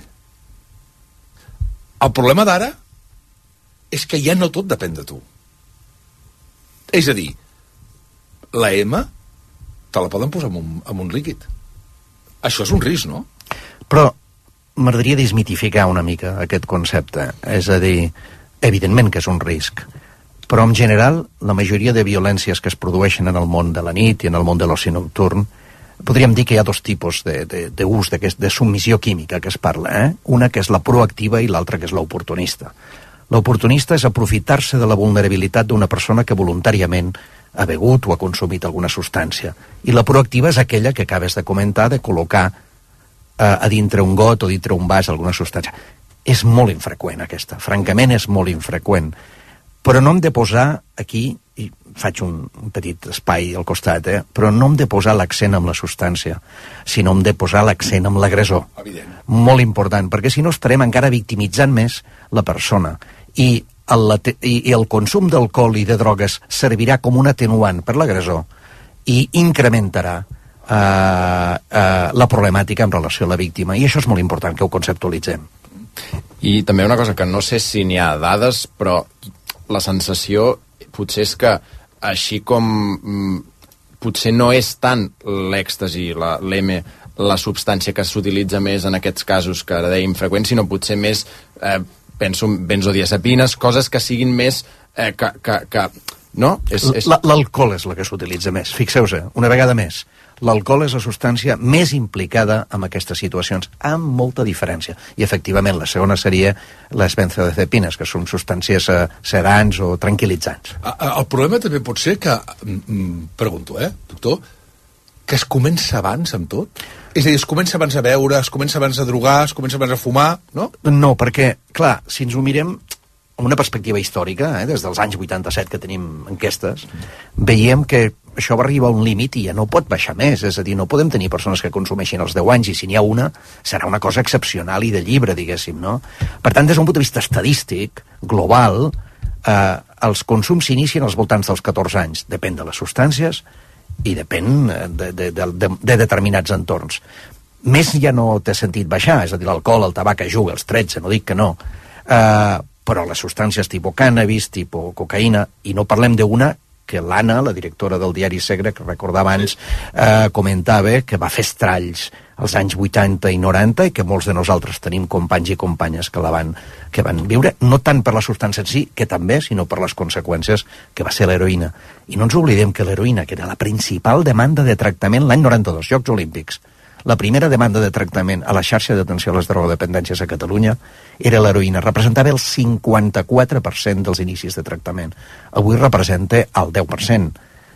El problema d'ara és que ja no tot depèn de tu. És a dir, la M te la poden posar en un líquid. Això és un risc, no? Però m'agradaria desmitificar una mica aquest concepte. És a dir, evidentment que és un risc, però en general la majoria de violències que es produeixen en el món de la nit i en el món de l'oci nocturn, podríem dir que hi ha dos tipus d'ús, de submissió química que es parla. Una que és la proactiva i l'altra que és l'oportunista. L'oportunista és aprofitar-se de la vulnerabilitat d'una persona que voluntàriament ha begut o ha consumit alguna substància. I la proactiva és aquella que acabes de comentar, de col·locar a dintre un got o dintre un vas alguna substància. És molt infreqüent aquesta, francament és molt infreqüent, però no hem de posar aquí, i faig un petit espai al costat, però no hem de posar l'accent amb la substància, sinó hem de posar l'accent amb l'agressor. Molt important, perquè si no estarem encara victimitzant més la persona, i el consum d'alcohol i de drogues servirà com un atenuant per l'agressor i incrementarà la problemàtica en relació a la víctima, i això és molt important que ho conceptualitzem. I també una cosa que no sé si n'hi ha dades, però la sensació potser és que així com potser no és tant l'èxtasi, l'M, la substància que s'utilitza més en aquests casos que ara dèiem freqüent, sinó potser més penso en benzodiazepines, coses que siguin més no? L'alcohol és la que s'utilitza més, fixeu-se, una vegada més. L'alcohol és la substància més implicada en aquestes situacions, amb molta diferència. I, efectivament, la segona seria les benzodiazepines, que són substàncies sedants o tranquil·litzants. El problema també pot ser que, pregunto, doctor, que es comença abans amb tot? És a dir, es comença abans a beure, es comença abans a drogar, es comença abans a fumar, no? No, perquè, clar, si ens ho mirem amb una perspectiva històrica, des dels anys 87 que tenim enquestes, veiem que això va arribar a un límit i ja no pot baixar més, és a dir, no podem tenir persones que consumeixin els 10 anys, i si n'hi ha una, serà una cosa excepcional i de llibre, diguéssim, no? Per tant, des d'un punt de vista estadístic, global, els consums s'inicien als voltants dels 14 anys, depèn de les substàncies, i depèn de determinats entorns. Més ja no té sentit baixar, és a dir, l'alcohol, el tabac ajuda, els 13, no dic que no, però les substàncies tipus cannabis, tipus cocaïna, i no parlem d'una que l'Anna, la directora del diari Segre, que recordava abans, comentava que va fer estralls als anys 80 i 90 i que molts de nosaltres tenim companys i companyes que van viure, no tant per la substància en si, que també, sinó per les conseqüències que va ser l'heroïna. I no ens oblidem que l'heroïna, que era la principal demanda de tractament l'any 92, Jocs Olímpics, la primera demanda de tractament a la xarxa d'atenció a les drogodependències a Catalunya era l'heroïna, representava el 54% dels inicis de tractament. Avui representa el 10%.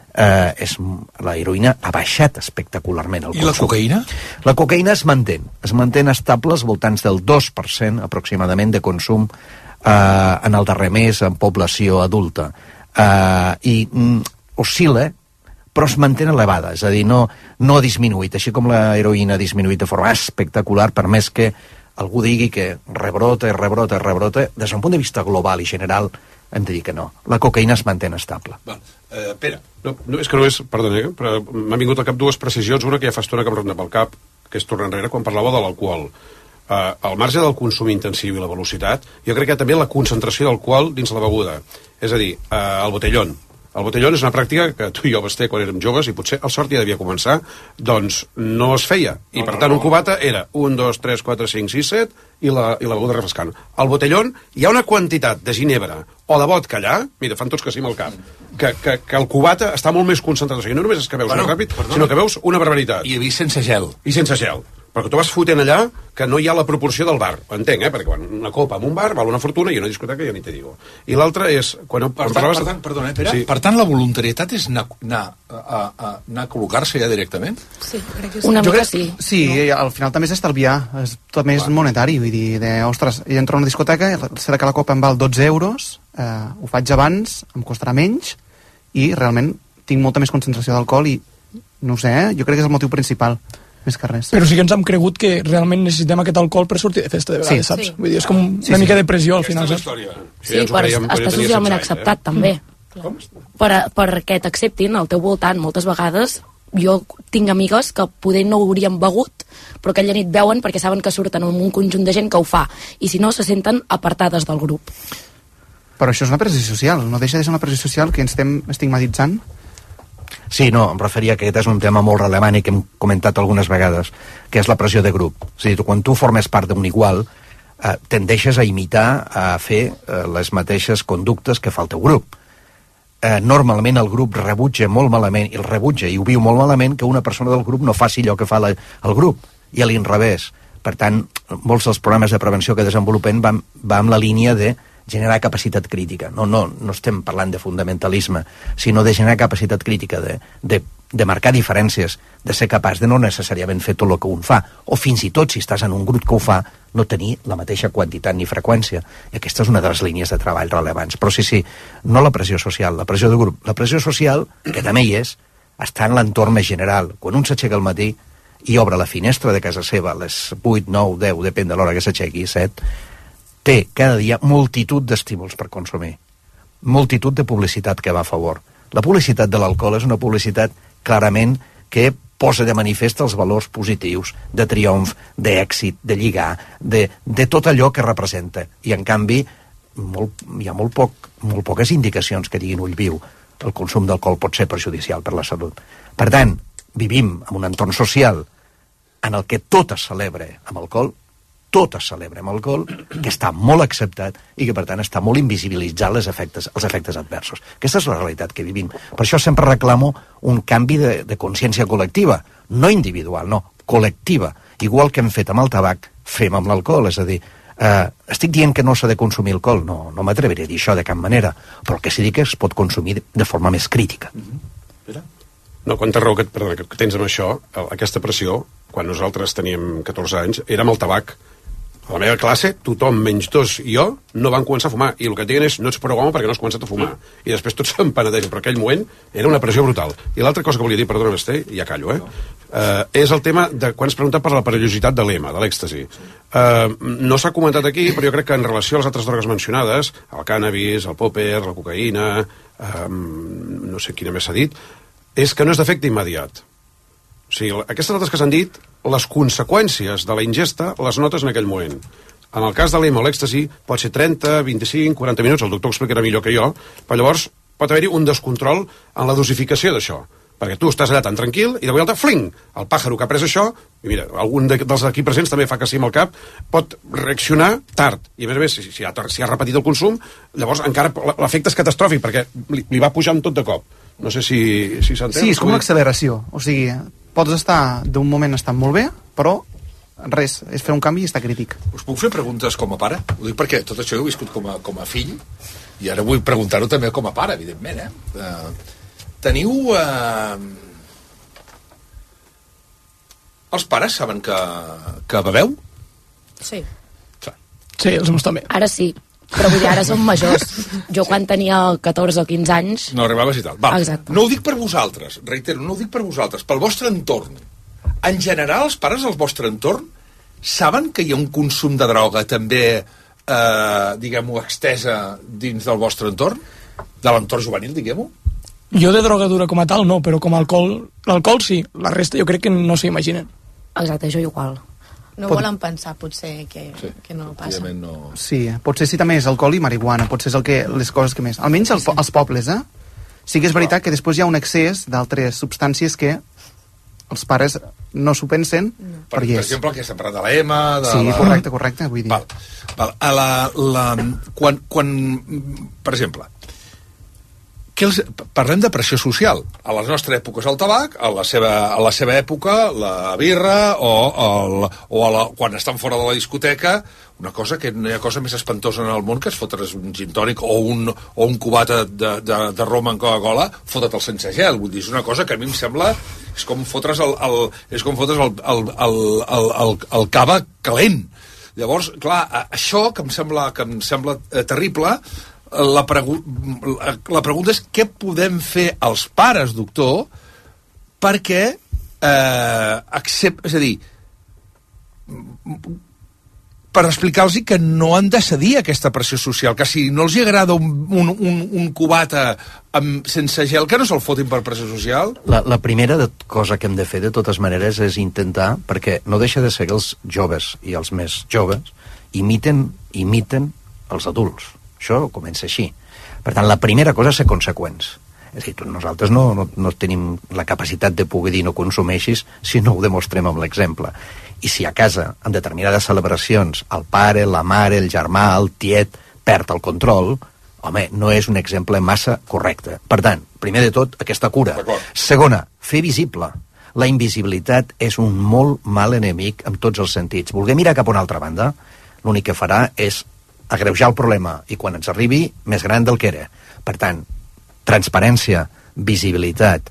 La heroïna ha baixat espectacularment el consum. I la cocaïna? La cocaïna es manté estable als voltants del 2% aproximadament de consum en el darrer mes en població adulta. I oscil·la, però es manté elevada, és a dir, no ha disminuït, així com la heroïna ha disminuït de forma espectacular, per més que algú digui que rebrota, des d'un punt de vista global i general, hem de dir que no. La cocaïna es manté estable. Pere. No, és que només, perdona, però m'han vingut al cap dues precisions, una que ja fa estona que em ronda pel cap, que és tornar enrere, quan parlava de l'alcohol. Al marge del consum intensiu i la velocitat, jo crec que també la concentració d'alcohol dins la beguda. És a dir, el botellón. El botellón és una pràctica que tu i jo vas fer quan érem joves i potser el sort ja devia començar, doncs no es feia. I per tant un cubata era 1, 2, 3, 4, 5, 6, 7 i la beguda refrescant. Al botellón hi ha una quantitat de ginebra o de vodka allà, mira, fan tots que sí amb el cap, que el cubata està molt més concentrat. O sigui, no només és que veus més ràpid, sinó que veus una barbaritat. I vi sense gel. I sense gel. Perquè tu vas fotent allà que no hi ha la proporció del bar. Ho entenc, perquè quan una copa en un bar val una fortuna i una discoteca ja ni te digo. I l'altra és... Perdona, Pere. Sí. Per tant, la voluntarietat és anar a col·locar-se ja directament? Sí, crec que sí. Una mica sí. Sí, al final també és estalviar. Tot més monetari, vull dir, ostres, jo entro a una discoteca, serà que la copa em val 12 euros, ho faig abans, em costarà menys, i realment tinc molta més concentració d'alcohol i, no ho sé, jo crec que és el motiu principal. Més que res. Però sí que ens hem cregut que realment necessitem aquest alcohol per sortir de festa de vegades, saps? Sí. Vull dir, és com una mica de pressió al final, saps? Sí, està socialment acceptat també. Perquè t'acceptin al teu voltant moltes vegades. Jo tinc amigues que poder no haurien begut, però aquella nit beuen perquè saben que surten amb un conjunt de gent que ho fa, i si no se senten apartades del grup. Però això és una pressió social, no deixa de ser una pressió social que ens estem estigmatitzant. Sí, no, em referia que aquest és un tema molt rellevant i que hem comentat algunes vegades, que és la pressió de grup. És a dir, quan tu formes part d'un igual, tendeixes a imitar, a fer les mateixes conductes que fa el teu grup. Normalment el grup rebutja molt malament, i el rebutja i ho viu molt malament, que una persona del grup no faci allò que fa el grup, i a l'inrevés. Per tant, molts dels programes de prevenció que desenvolupem va amb la línia de generar capacitat crítica. No estem parlant de fundamentalisme, sinó de generar capacitat crítica, de marcar diferències, de ser capaç de no necessàriament fer tot el que un fa, o fins i tot, si estàs en un grup que ho fa, no tenir la mateixa quantitat ni freqüència. I aquesta és una de les línies de treball rellevants. Però sí, no la pressió social, la pressió de grup. La pressió social, que també hi és, està en l'entorn més general. Quan un s'aixeca al matí i obre la finestra de casa seva a les 8, 9, 10, depèn de l'hora que s'aixequi, 7, té cada dia multitud d'estímuls per consumir, multitud de publicitat que va a favor. La publicitat de l'alcohol és una publicitat clarament que posa de manifest els valors positius, de triomf, d'èxit, de lligar, de tot allò que representa. I en canvi hi ha molt poques indicacions que diguin ull viu. El consum d'alcohol pot ser perjudicial per la salut. Per tant, vivim en un entorn social en el que tot es celebra amb alcohol, que està molt acceptat i que, per tant, està molt invisibilitzat els efectes adversos. Aquesta és la realitat que vivim. Per això sempre reclamo un canvi de consciència col·lectiva, no individual, no, col·lectiva. Igual que hem fet amb el tabac, fem amb l'alcohol. És a dir, estic dient que no s'ha de consumir alcohol? No m'atreviré a dir això de cap manera, però el que sí dic que es pot consumir de forma més crítica. No, quanta raó que tens amb això, aquesta pressió, quan nosaltres teníem 14 anys, era amb el tabac. A la meva classe, tothom, menys dos i jo, no van començar a fumar. I el que et diuen és, no ets prou home perquè no has començat a fumar. I després tots se'n penedeixen, però aquell moment era una pressió brutal. I l'altra cosa que volia dir, perdona, Basté, ja callo, és el tema de quan has preguntat per la perillositat de l'EMA, de l'èxtasi. No s'ha comentat aquí, però jo crec que en relació a les altres drogues mencionades, el cànnabis, el popper, la cocaïna, no sé quina més s'ha dit, és que no és d'efecte immediat. O sigui, aquestes notes que s'han dit, les conseqüències de la ingesta les notes en aquell moment. En el cas de l'EMA o l'èxtasi pot ser 30, 25, 40 minuts, el doctor ho explicarà millor que jo, però llavors pot haver-hi un descontrol en la dosificació d'això. Perquè tu estàs allà tan tranquil i de volta, fling, el pàjaro que ha pres això, i mira, algun dels aquí presents també fa que sí amb el cap, pot reaccionar tard. I a més, si ha repetit el consum, llavors encara l'efecte és catastròfic, perquè li va pujant tot de cop. No sé si s'entén. Sí, és com una acceleració. O sigui, pots estar d'un moment estant molt bé, però res, és fer un canvi i estar crític. Us puc fer preguntes com a pare? Ho dic perquè tot això ho he viscut com a fill, i ara vull preguntar-ho també com a pare, evidentment, teniu... Els pares saben que beveu? Sí. Sí, els meus també. Ara sí, però vull dir, ara som majors. Jo quan tenia 14 o 15 anys... No arribaves i tal. Val. Exacte. No ho dic per vosaltres, reitero, no ho dic per vosaltres, pel vostre entorn. En general, els pares del vostre entorn saben que hi ha un consum de droga també, diguem-ho, extesa dins del vostre entorn? De l'entorn juvenil, diguem-ho? Jo de drogadura com a tal no, però com a alcohol... L'alcohol sí, la resta jo crec que no s'ho imaginen. Exacte, jo igual. No volen pensar, potser, que no passa. No... Sí, potser sí també és alcohol i marihuana, potser és les coses que més... Almenys als pobles, Sí que és veritat que després hi ha un excés d'altres substàncies que els pares no s'ho pensen, per exemple, el que estem parlant de l'EMA... Sí, correcte, vull dir. Val. Quan, per exemple, parlem de pressió social. A la nostra època és el tabac, a la seva època la birra quan estan fora de la discoteca, una cosa que no hi ha cosa més espantosa en el món que és fotre's un gin tònic o un cubat de rom en Coca-Cola, fotre't el sense gel. Vull dir, és una cosa que a mi em sembla és com fotre's el cava calent. Llavors, clar, això que em sembla terrible. La pregunta és què podem fer els pares, doctor, perquè és a dir, per explicar-los que no han de cedir a aquesta pressió social, que si no els agrada un cubata sense gel, que no se'l fotin per pressió social? La primera cosa que hem de fer, de totes maneres, és intentar, perquè no deixa de ser que els joves i els més joves imiten els adults. Això comença així. Per tant, la primera cosa és ser conseqüents. És a dir, nosaltres no tenim la capacitat de poder dir no consumeixis si no ho demostrem amb l'exemple. I si a casa, en determinades celebracions, el pare, la mare, el germà, el tiet, perd el control, home, no és un exemple massa correcte. Per tant, primer de tot, aquesta cura. Segona, fer visible. La invisibilitat és un molt mal enemic en tots els sentits. Voler mirar cap a una altra banda, l'únic que farà és agreujar el problema i quan ens arribi més gran del que era. Per tant, transparència, visibilitat.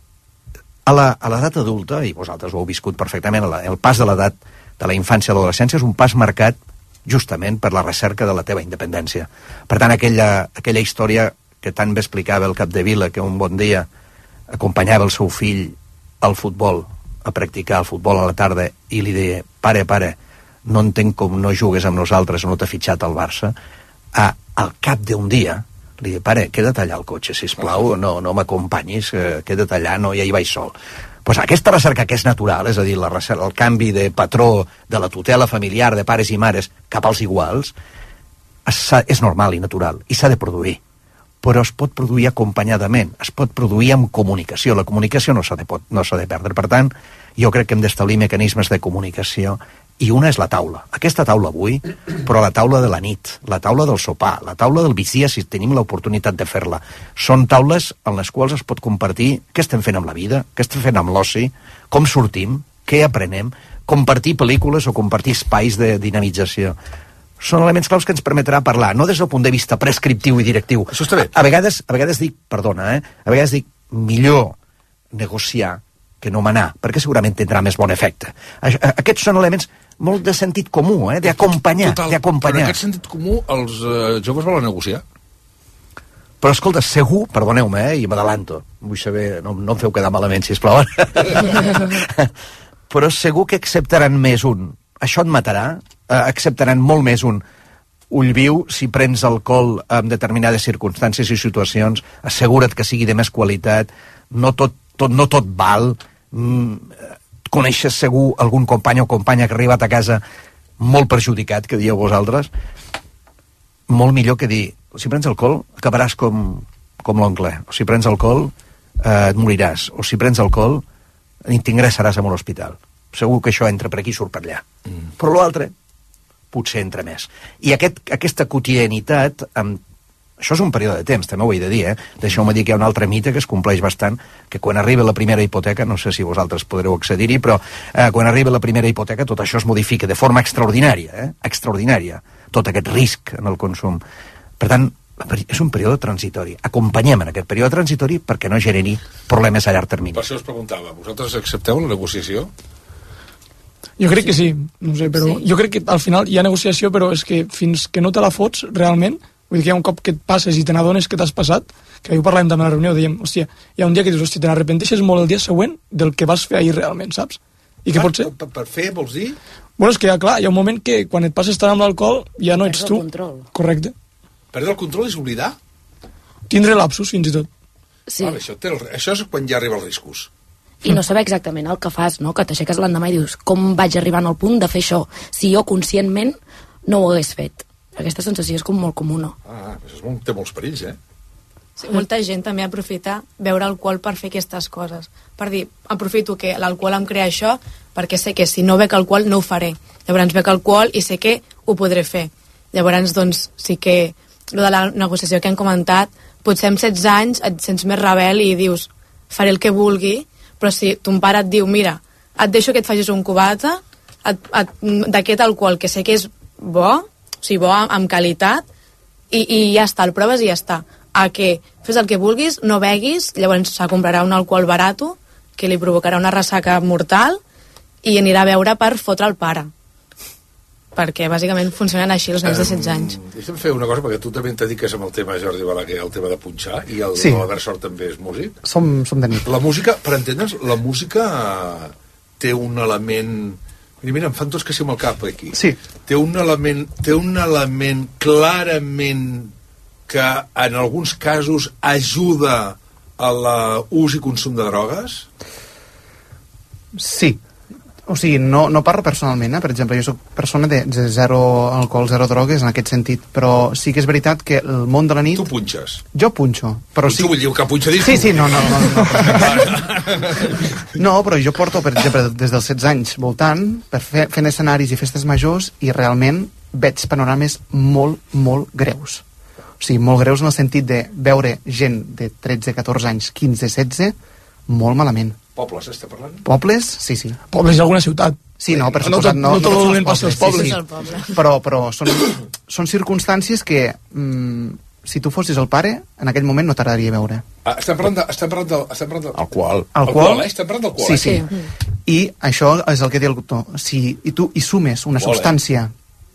A l'edat adulta, i vosaltres ho heu viscut perfectament, el pas de l'edat de la infància a l'adolescència és un pas marcat justament per la recerca de la teva independència. Per tant, aquella història que tan bé explicava el Capdevila, que un bon dia acompanyava el seu fill al futbol, a practicar el futbol a la tarda, i li deia, pare, no entenc com no jugues amb nosaltres o no t'ha fitxat al Barça. Al cap d'un dia li dic, pare, queda't allà al cotxe, sisplau, no m'acompanyis, queda't allà, no, ja hi vaig sol. Pues aquesta recerca que és natural, és a dir, el canvi de patró de la tutela familiar de pares i mares cap als iguals, és normal i natural, i s'ha de produir. Però es pot produir acompanyadament, es pot produir amb comunicació. La comunicació no s'ha de perdre. Per tant, jo crec que hem d'establir mecanismes de comunicació, i una és la taula. Aquesta taula avui, però la taula de la nit, la taula del sopar, la taula del migdia, si tenim l'oportunitat de fer-la. Són taules en les quals es pot compartir què estem fent amb la vida, què estem fent amb l'oci, com sortim, què aprenem, compartir pel·lícules o compartir espais de dinamització. Són elements claus que ens permetrà parlar, no des del punt de vista prescriptiu i directiu. Això està bé. A vegades dic, perdona, a vegades dic, millor negociar que no manar, perquè segurament tindrà més bon efecte. Aquests són elements molt de sentit comú, d'acompanyar. Però en aquest sentit comú els joves volen negociar? Però escolta, segur, perdoneu-me, i m'adalanto, vull saber, no em feu quedar malament, sisplau, però segur que acceptaran més això et matarà, acceptaran molt més ull viu si prens alcohol en determinades circumstàncies i situacions, assegura't que sigui de més qualitat, no tot no tot val. Coneixes segur algun company o companya que ha arribat a casa molt perjudicat, que dieu vosaltres? Molt millor que dir, si prens alcohol acabaràs com l'oncle, o si prens alcohol et moriràs, o si prens alcohol t'ingressaràs en un hospital. Segur que això entra per aquí i surt per allà. Però l'altre potser entra més. I aquesta quotidianitat, això és un període de temps, també ho he de dir, deixeu-me dir que hi ha un altre mite que es compleix bastant, que quan arriba la primera hipoteca, no sé si vosaltres podreu accedir-hi, però quan arriba la primera hipoteca tot això es modifica de forma extraordinària, extraordinària, tot aquest risc en el consum. Per tant, és un període transitori. Acompanyem en aquest període transitori perquè no generi problemes a llarg termini. Per això us preguntava, vosaltres accepteu la negociació? Jo crec que sí, no sé, però jo crec que al final hi ha negociació, però és que fins que no te la fots realment, vull dir que hi ha un cop que et passes i te n'adones que t'has passat, que ahir ho parlàvem també a la reunió, dèiem, hòstia, hi ha un dia que dius, hòstia, te n'arrepenteixes molt el dia següent del que vas fer ahir realment, saps? I que pot ser... Per fer, vols dir? Bueno, és que clar, hi ha un moment que quan et passes tant amb l'alcohol ja no ets tu. Correcte. Perdre el control és oblidar? Tindre lapsus, fins i tot. Sí. Vale, això és quan ja arriba els riscos. I no saber exactament el que fas, no? Que t'aixeques l'endemà i dius, com vaig arribar al punt de fer això? Si jo conscientment no ho hagués fet. Aquesta sensació és com molt comuna. Té molts perills, Sí, molta gent també aprofita beure alcohol per fer aquestes coses. Per dir, aprofito que l'alcohol em crea això perquè sé que si no bec alcohol no ho faré. Llavors bec alcohol i sé que ho podré fer. Llavors, doncs, sí que lo de la negociació que hem comentat, potser amb 16 anys et sents més rebel i dius, faré el que vulgui, però si ton pare et diu, mira, et deixo que et facis un cubata d'aquest alcohol que sé que és bo, o sigui, bo amb qualitat, i ja està, el proves i ja està. A que fes el que vulguis, no beguis, llavors se comprarà un alcohol barato que li provocarà una ressaca mortal i anirà a beure per fotre el pare. Perquè bàsicament funcionen així els nens de 16 anys. Deixa'm fer una cosa, perquè tu també et dediques amb el tema, Jordi Balaguer, el tema de punxar, i l'Albert Sort també és músic. Som de nit. La música, per entendre'ns, la música té un element... Mira, em fan tots que sí amb el cap aquí. Sí. Té un element clarament que en alguns casos ajuda a l'ús i consum de drogues? Sí. O sigui, no parlo personalment, per exemple, jo soc persona de zero alcohol, zero drogues en aquest sentit, però sí que és veritat que el món de la nit... Tu punxes? Jo punxo, però sí... Tu vull dir que punxadís? Sí, no. No, però jo porto, per exemple, des dels 16 anys voltant, fent escenaris i festes majors, i realment veig panorames molt, molt greus. O sigui, molt greus en el sentit de veure gent de 13, 14 anys, 15, 16, molt malament. Pobles, estàs parlant? Pobles? Sí. Pobles d'alguna ciutat. Sí, no, per suposat, no tot el moment passa als pobles. Sí. Però són circumstàncies que si tu fossis el pare, en aquell moment no t'agradaria veure. Estem parlant del... Alcohol. Alcohol? Estem parlant d'alcohol, Sí. I això és el que diu el doctor. Si tu hi sumes una substància,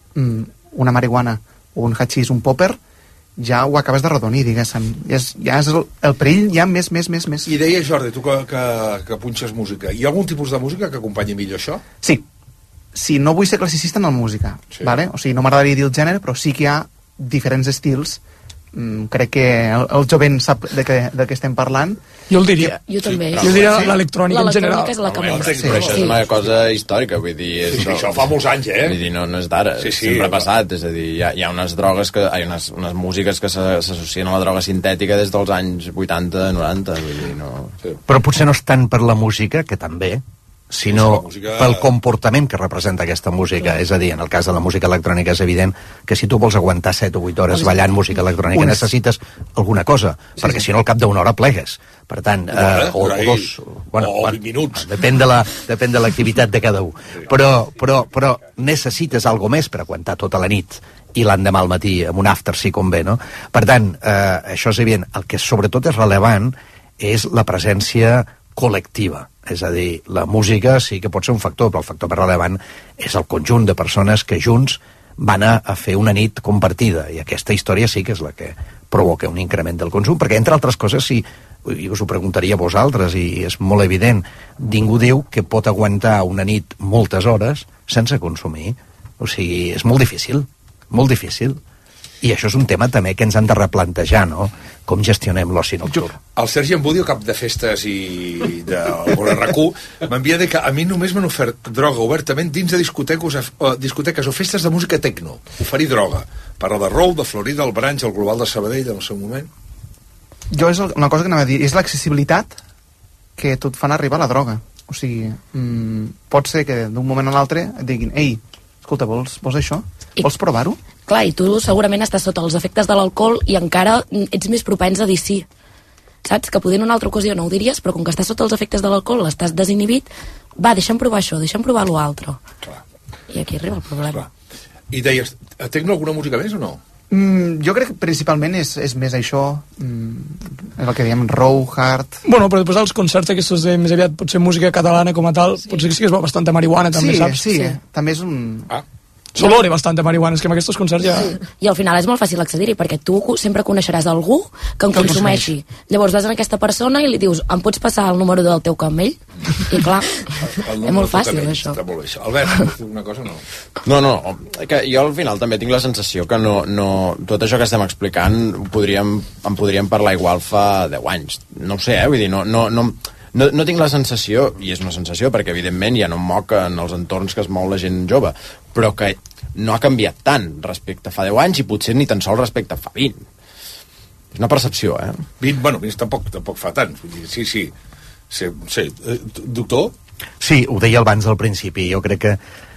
una marihuana, o un hachís, un popper, ja ho acabes de redonir, diguéssim. Ja és el perill ja més. I deia, Jordi, tu que punxes música. Hi ha algun tipus de música que acompanyi millor això? Sí. Sí, no vull ser classicista en la música, vale? O sigui, no m'agradaria dir el gènere, però sí que hi ha diferents estils. Crec que el jovent sap de què estem parlant. Jo el diria. Jo també. Jo diria l'electrònica en general. L'electrònica és la que més. Però això és una cosa històrica, vull dir... Això fa molts anys, Vull dir, no és d'ara, sempre ha passat. És a dir, hi ha unes drogues, unes músiques que s'associen a la droga sintètica des dels anys 80, 90, vull dir, no... Però potser no és tant per la música, que també, sinó pel comportament que representa aquesta música. És a dir, en el cas de la música electrònica és evident que si tu vols aguantar 7 o 8 hores ballant música electrònica necessites alguna cosa, perquè si no al cap d'una hora plegues. Per tant, o 2 o 20 minuts. Depèn de l'activitat de cada un. Però necessites algo més per aguantar tota la nit i l'endemà al matí amb un after sí com bé, no? Per tant, això és evident. El que sobretot és rellevant és la presència col·lectiva. És a dir, la música sí que pot ser un factor, però el factor més rellevant és el conjunt de persones que junts van a fer una nit compartida, i aquesta història sí que és la que provoca un increment del consum, perquè entre altres coses, i us ho preguntaria a vosaltres, i és molt evident, ningú diu que pot aguantar una nit moltes hores sense consumir. O sigui, és molt difícil, i això és un tema també que ens han de replantejar, no? com gestionem l'oci nocturn. El Sergi Ambudio, cap de festes i de RAC1, m'envia que a mi només m'han ofert droga obertament dins de discoteques o festes de música tecno. Oferir droga. Parla de Rou, de Florida, el Branch, el Global de Sabadell en el seu moment. Jo és una cosa que anava a dir, és l'accessibilitat que tot fan arribar la droga. O sigui, pot ser que d'un moment a l'altre et diguin, ei, escolta, vols això? Vols provar-ho? Clar, i tu segurament estàs sota els efectes de l'alcohol i encara ets més propens a dir sí. Saps? Que poder en una altra ocasió no ho diries, però com que estàs sota els efectes de l'alcohol, estàs desinhibit, va, deixa'm provar això, deixa'm provar l'altre. I aquí arriba el problema. I deies, tecno alguna música més o no? Jo crec que principalment és més això, el que diem Row, Hard... Bueno, però després els concerts aquests de més aviat potser música catalana com a tal, potser sí que es veu bastanta marihuana també, saps? Sí, també és un... S'olora bastanta marihuana, és que amb aquests concerts ja... I al final és molt fàcil accedir-hi, perquè tu sempre coneixeràs algú que en consumeixi. Llavors vas a aquesta persona i li dius, em pots passar el número del teu camell? I clar, és molt fàcil això. Albert, una cosa no? No, que jo al final també tinc la sensació que tot això que estem explicant em podríem parlar igual fa 10 anys. No ho sé, vull dir, no tinc la sensació, i és una sensació perquè evidentment ja no em moc en els entorns que es mou la gent jove, però que no ha canviat tant respecte a fa 10 anys i potser ni tan sols respecte a fa 20. És una percepció, 20 tampoc fa tant. Sí. Doctor? Sí, ho deia abans al principi. Jo crec que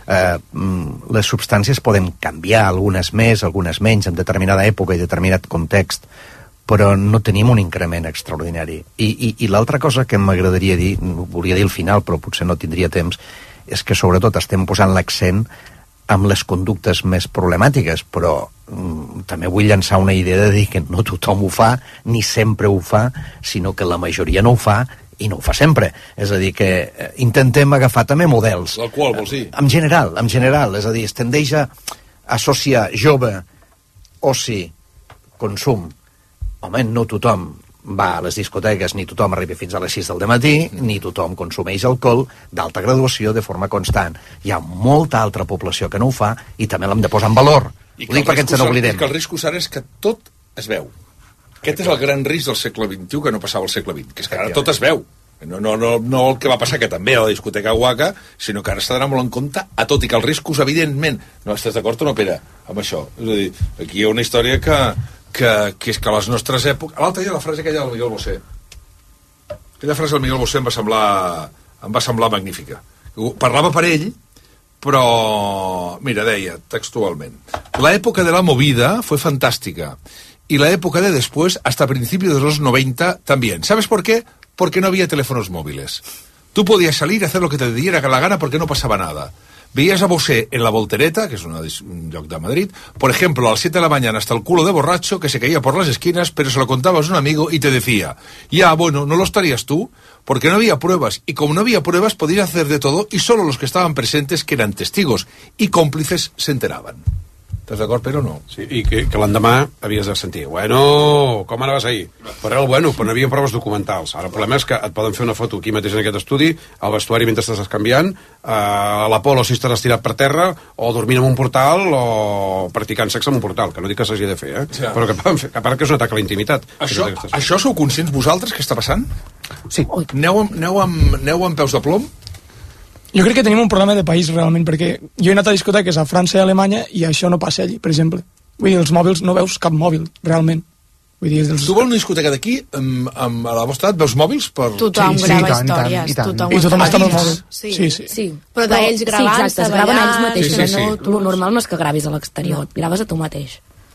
les substàncies poden canviar, algunes més, algunes menys, en determinada època i determinat context, però no tenim un increment extraordinari. I l'altra cosa que m'agradaria dir, volia dir al final, però potser no tindria temps, és que sobretot estem posant l'accent amb les conductes més problemàtiques, però també vull llançar una idea de dir que no tothom ho fa, ni sempre ho fa, sinó que la majoria no ho fa i no ho fa sempre. És a dir, que intentem agafar també models. L'alcohol, vols dir? En general, és a dir, es tendeix a associar jove, oci, consum. Home, no tothom va a les discoteques, ni tothom arriba fins a les 6 del dematí, ni tothom consumeix alcohol d'alta graduació de forma constant. Hi ha molta altra població que no ho fa i també l'hem de posar en valor. Ho dic perquè ens n'oblidem. I que el risc usar és que tot es veu. Aquest és el gran risc del segle XXI que no passava al segle XX, que és que ara tot es veu. No el que va passar, que també a la discoteca Waka, sinó que ara s'ha d'anar molt en compte a tot, i que el risc us, evidentment... No estàs d'acord o no, Pere, amb això? És a dir, aquí hi ha una història que és que a les nostres èpoques... L'altre dia la frase aquella del Miguel Bosé. Aquella frase del Miguel Bosé em va semblar magnífica. Parlava per ell, però... Mira, deia textualment: la época de la movida fue fantástica y la época de después, hasta principios de los 90, también. ¿Sabes por qué? Porque no había teléfonos móviles. Tú podías salir y hacer lo que te diera la gana porque no pasaba nada. Veías a Bosé en la Voltereta, que es un lloc de Madrid, por ejemplo, a las 7 de la mañana hasta el culo de borracho, que se caía por las esquinas, pero se lo contabas a un amigo y te decía, ya, bueno, no lo estarías tú, porque no había pruebas, y como no había pruebas podías hacer de todo, y solo los que estaban presentes, que eran testigos y cómplices, se enteraban. Estàs d'acord, però no? Sí, i que l'endemà havies de sentir, bueno, com anaves ahir? Però no hi havia proves documentals. Ara el problema és que et poden fer una foto aquí mateix en aquest estudi, al vestuari mentre estàs canviant, a l'Apolo si estàs estirat per terra, o dormint en un portal, o practicant sexe en un portal, que no dic que s'hagi de fer, Ja. Però que poden fer, a part que és un atac a la intimitat. Això sou conscients vosaltres que està passant? Sí. Aneu amb peus de plom? Jo crec que tenim un problema de país, realment, perquè jo he anat a discoteques a França i a Alemanya i això no passa allí, per exemple. Vull dir, els mòbils, no veus cap mòbil, realment. Vull dir, Tu vols una discoteca d'aquí, a la vostra edat, veus mòbils? Tothom grava històries, tothom està amb el mòbil. Sí. Però d'ells gravant, exacte, es graven ells mateixos. No, lo normal no és que gravis a l'exterior, graves a tu mateix.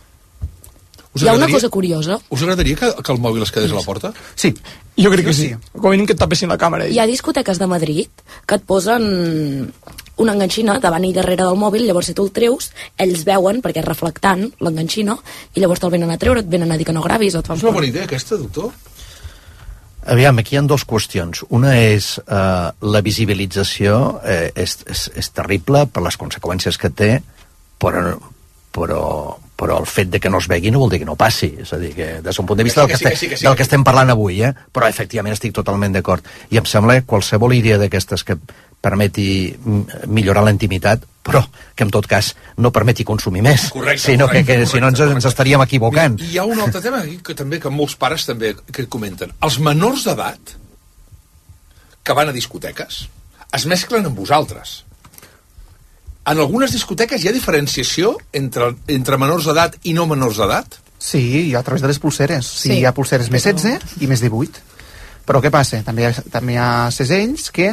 Hi ha una cosa curiosa. Us agradaria que el mòbil es quedés a la porta? Sí. Jo crec que sí. Com a mínim que et tapessin la càmera. Hi ha discoteques de Madrid que et posen una enganxina davant i darrere del mòbil, llavors si tu el treus, ells veuen, perquè és reflectant l'enganxina, i llavors te'l venen a treure, et venen a dir que no gravis. És una bona idea aquesta, doctor? Aviam, aquí hi ha dues qüestions. Una és la visibilització, és terrible per les conseqüències que té, però però el fet de que no es vegui no vol dir que no passi, és a dir, que des d'un punt de vista del que estem parlant avui, però efectivament estic totalment d'acord, i em sembla qualsevol idea d'aquestes que permeti millorar la intimitat, però que en tot cas no permeti consumir més, sinó que si no ens estaríem equivocant. I hi ha un altre tema aquí que també que molts pares també que comenten. Els menors d'edat que van a discoteques es mesclen amb vosaltres. En algunes discoteques hi ha diferenciació entre menors d'edat i no menors d'edat? Sí, a través de les pulseres. Sí, hi ha pulseres més 16 i més 18. Però què passa? També hi ha segells que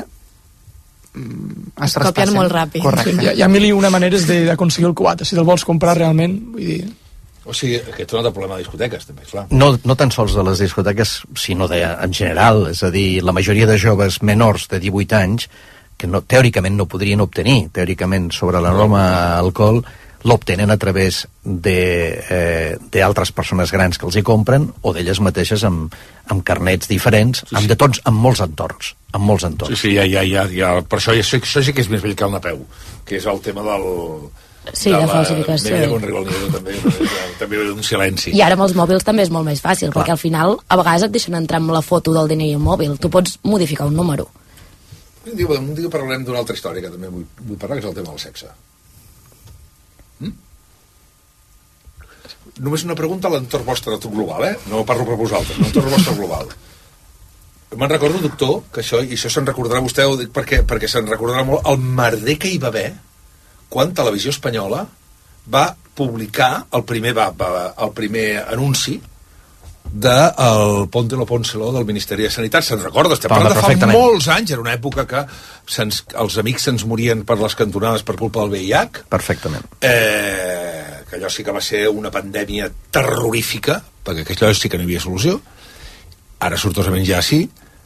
es copien molt ràpid. Correcte. Sí, hi ha mil i una maneres d'aconseguir el quota. Si te'l vols comprar realment, vull dir... O sigui, aquest és un altre problema de discoteques, també, clar. No tan sols de les discoteques, sinó en general. És a dir, la majoria de joves menors de 18 anys que teòricament no podrien obtenir, teòricament sobre la norma alcohol, l'obtenen a través d'altres persones grans que els hi compren o d'elles mateixes amb carnets diferents, amb molts entorns. Sí, ja. Per això sí que és més vell que el Napeu, que és el tema del... Sí, de falsificació. També un silenci. I ara amb els mòbils també és molt més fàcil, perquè al final a vegades et deixen entrar amb la foto del DNI al mòbil. Tu pots modificar un número. Un dia parlarem d'una altra història que també vull parlar, que és el tema del sexe. Només una pregunta a l'entorn vostre global, no parlo per vosaltres, l'entorn vostre global. Me'n recordo, doctor, que això se'n recordarà vostè, ho dic perquè se'n recordarà molt, el merder que hi va haver quan Televisió Espanyola va publicar el primer anunci del Ponte lo Pónselo del Ministeri de Sanitat. Se'n recorda? Estem parlant de fa molts anys. Era una època que els amics se'ns morien per les cantonades per culpa del VIH. Perfectament. Que allò sí que va ser una pandèmia terrorífica, perquè allò sí que no hi havia solució. Ara, sortosament, ja sí.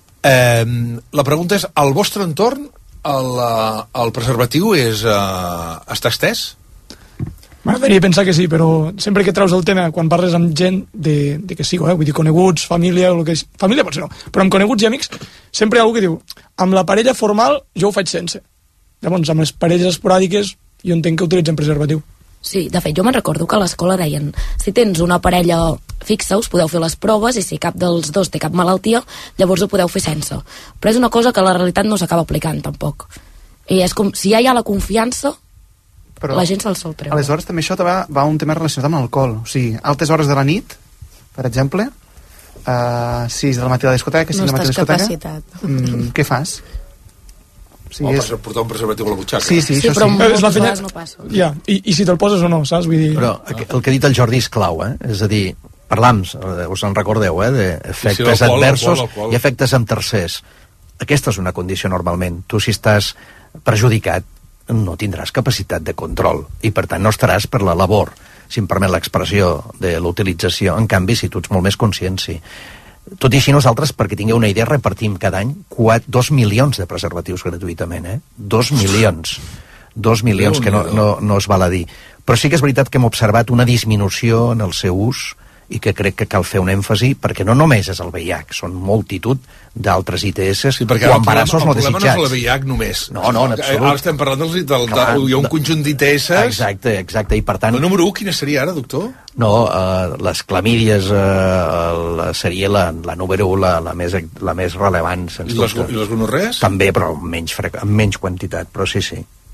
La pregunta és, al vostre entorn el preservatiu està estès? M'agradaria pensar que sí, però sempre que treus el tema quan parles amb gent de que sigo, vull dir, coneguts, família, o el que és... Família potser no, però amb coneguts i amics sempre hi ha algú que diu, amb la parella formal jo ho faig sense. Llavors, amb les parelles esporàdiques jo entenc que utilitzen preservatiu. Sí, de fet, jo me'n recordo que a l'escola deien, si tens una parella fixa us podeu fer les proves i si cap dels dos té cap malaltia, llavors ho podeu fer sense. Però és una cosa que la realitat no s'acaba aplicant, tampoc. I és com, si ja hi ha la confiança, però la gent se'l sol treure. Aleshores també això va un tema relacionat amb l'alcohol. O sigui, altes hores de la nit, per exemple, 6 de la matí a la discoteca, 5 de la matí a la discoteca, què fas? Portar un preservatiu a la butxaca. Sí, però moltes vegades no passa. Ja, i si te'l poses o no, saps? Vull dir... Però el que ha dit el Jordi és clau, És a dir, parlam, us en recordeu, d'efectes adversos i efectes amb tercers. Aquesta és una condició normalment. Tu, si estàs perjudicat, no tindràs capacitat de control i per tant no estaràs per la labor, si em permet l'expressió de l'utilització. En canvi, si tu ets molt més conscient, sí. Tot i així nosaltres, perquè tingueu una idea, repartim cada any 2 milions de preservatius gratuïtament, 2 milions. 2 milions, que no es val a dir. Però sí que és veritat que hem observat una disminució en el seu ús i que crec que cal fer un èmfasi, perquè no només és el VIH, són multitud d'altres ITS o embarassos no desitjats. El problema no és el VIH només. No, en absolut. Ara estem parlant hi ha un conjunt d'ITS. Exacte, i per tant... El número 1, quina seria ara, doctor? No, les clamídies seria la número 1, la més rellevant, sens dubte. I les gonorrees? També, però amb menys quantitat, però sí.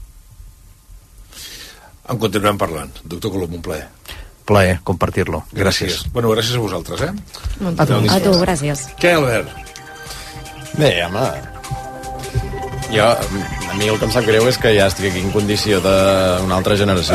En continuem parlant. Doctor Colom, un plaer. Plaer compartir-lo. Gràcies. Bueno, gràcies a vosaltres, A tu, gràcies. Què, Albert? Bé, home, a mi el que em sap greu és que ja estic aquí en condició d'una altra generació.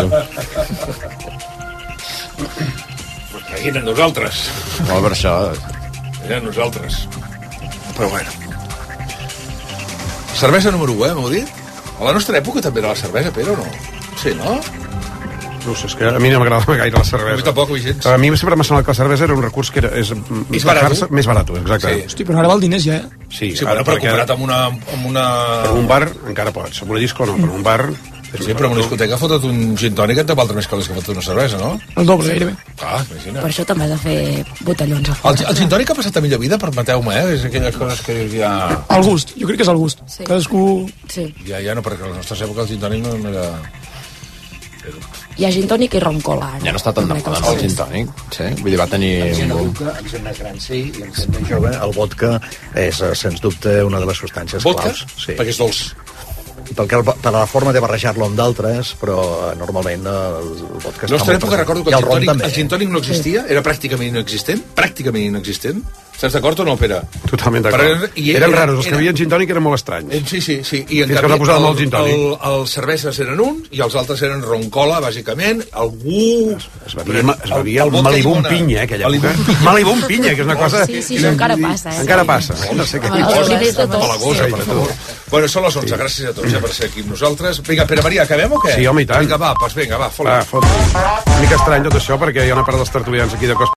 Eren nosaltres. No, per això. Eren nosaltres. Però bueno. Cervesa número 1, m'heu dit? A la nostra època també era la cervesa, però no? Sí, no? No sé, és que a mi no m'agrada gaire la cervesa. A mi tampoc, Vicenç. A mi sempre m'ha semblat que la cervesa era un recurs que és més barat, exacte. Sí. Hosti, però ara val diners ja, Sí, però comparat amb una... Per un bar encara pots, amb una disco no, per un bar... Sí, però en una discoteca fotut un gin tònic et val més que les que fotut una cervesa, no? El doble, gairebé. Imagina. Per això també has de fer botellons. El gin tònic ha passat a millor vida, permeteu-me, És aquelles coses que ja... El gust, jo crec que és el gust. Sí. Cadascú... Sí. Ja, no, perquè a les nostres èpoques el gin tònic no era... hi ha gin tònic i rom cola. Ja no està tan de moda, no, el gin tònic? Sí, vull dir, va tenir... En gent més gran sí, i en gent més jove el vodka és, sens dubte, una de les substàncies claus. Sí. Perquè és dolç. Per la forma de barrejar-lo amb d'altres, però normalment el vodka està molt present. Recordo que el gin tònic no existia, era pràcticament inexistent. Estàs d'acord o no, Pere? Totalment d'acord. Eren raros, els que havien gin tònic eren molt estranys. Sí. I en canvi, els cerveses eren uns i els altres eren ron cola, bàsicament. Algú... Es bevia el Malibu amb pinya, aquella època. Malibu amb pinya, que és una cosa... Sí, això encara passa, Encara passa. No sé què. Bueno, són les 11. Gràcies a tots per ser aquí amb nosaltres. Vinga, Pere Maria, acabem o què? Sí, home, i tant. Vinga, va, fot-li. Una mica estrany tot això, perquè hi ha una part dels tertulians aquí de cos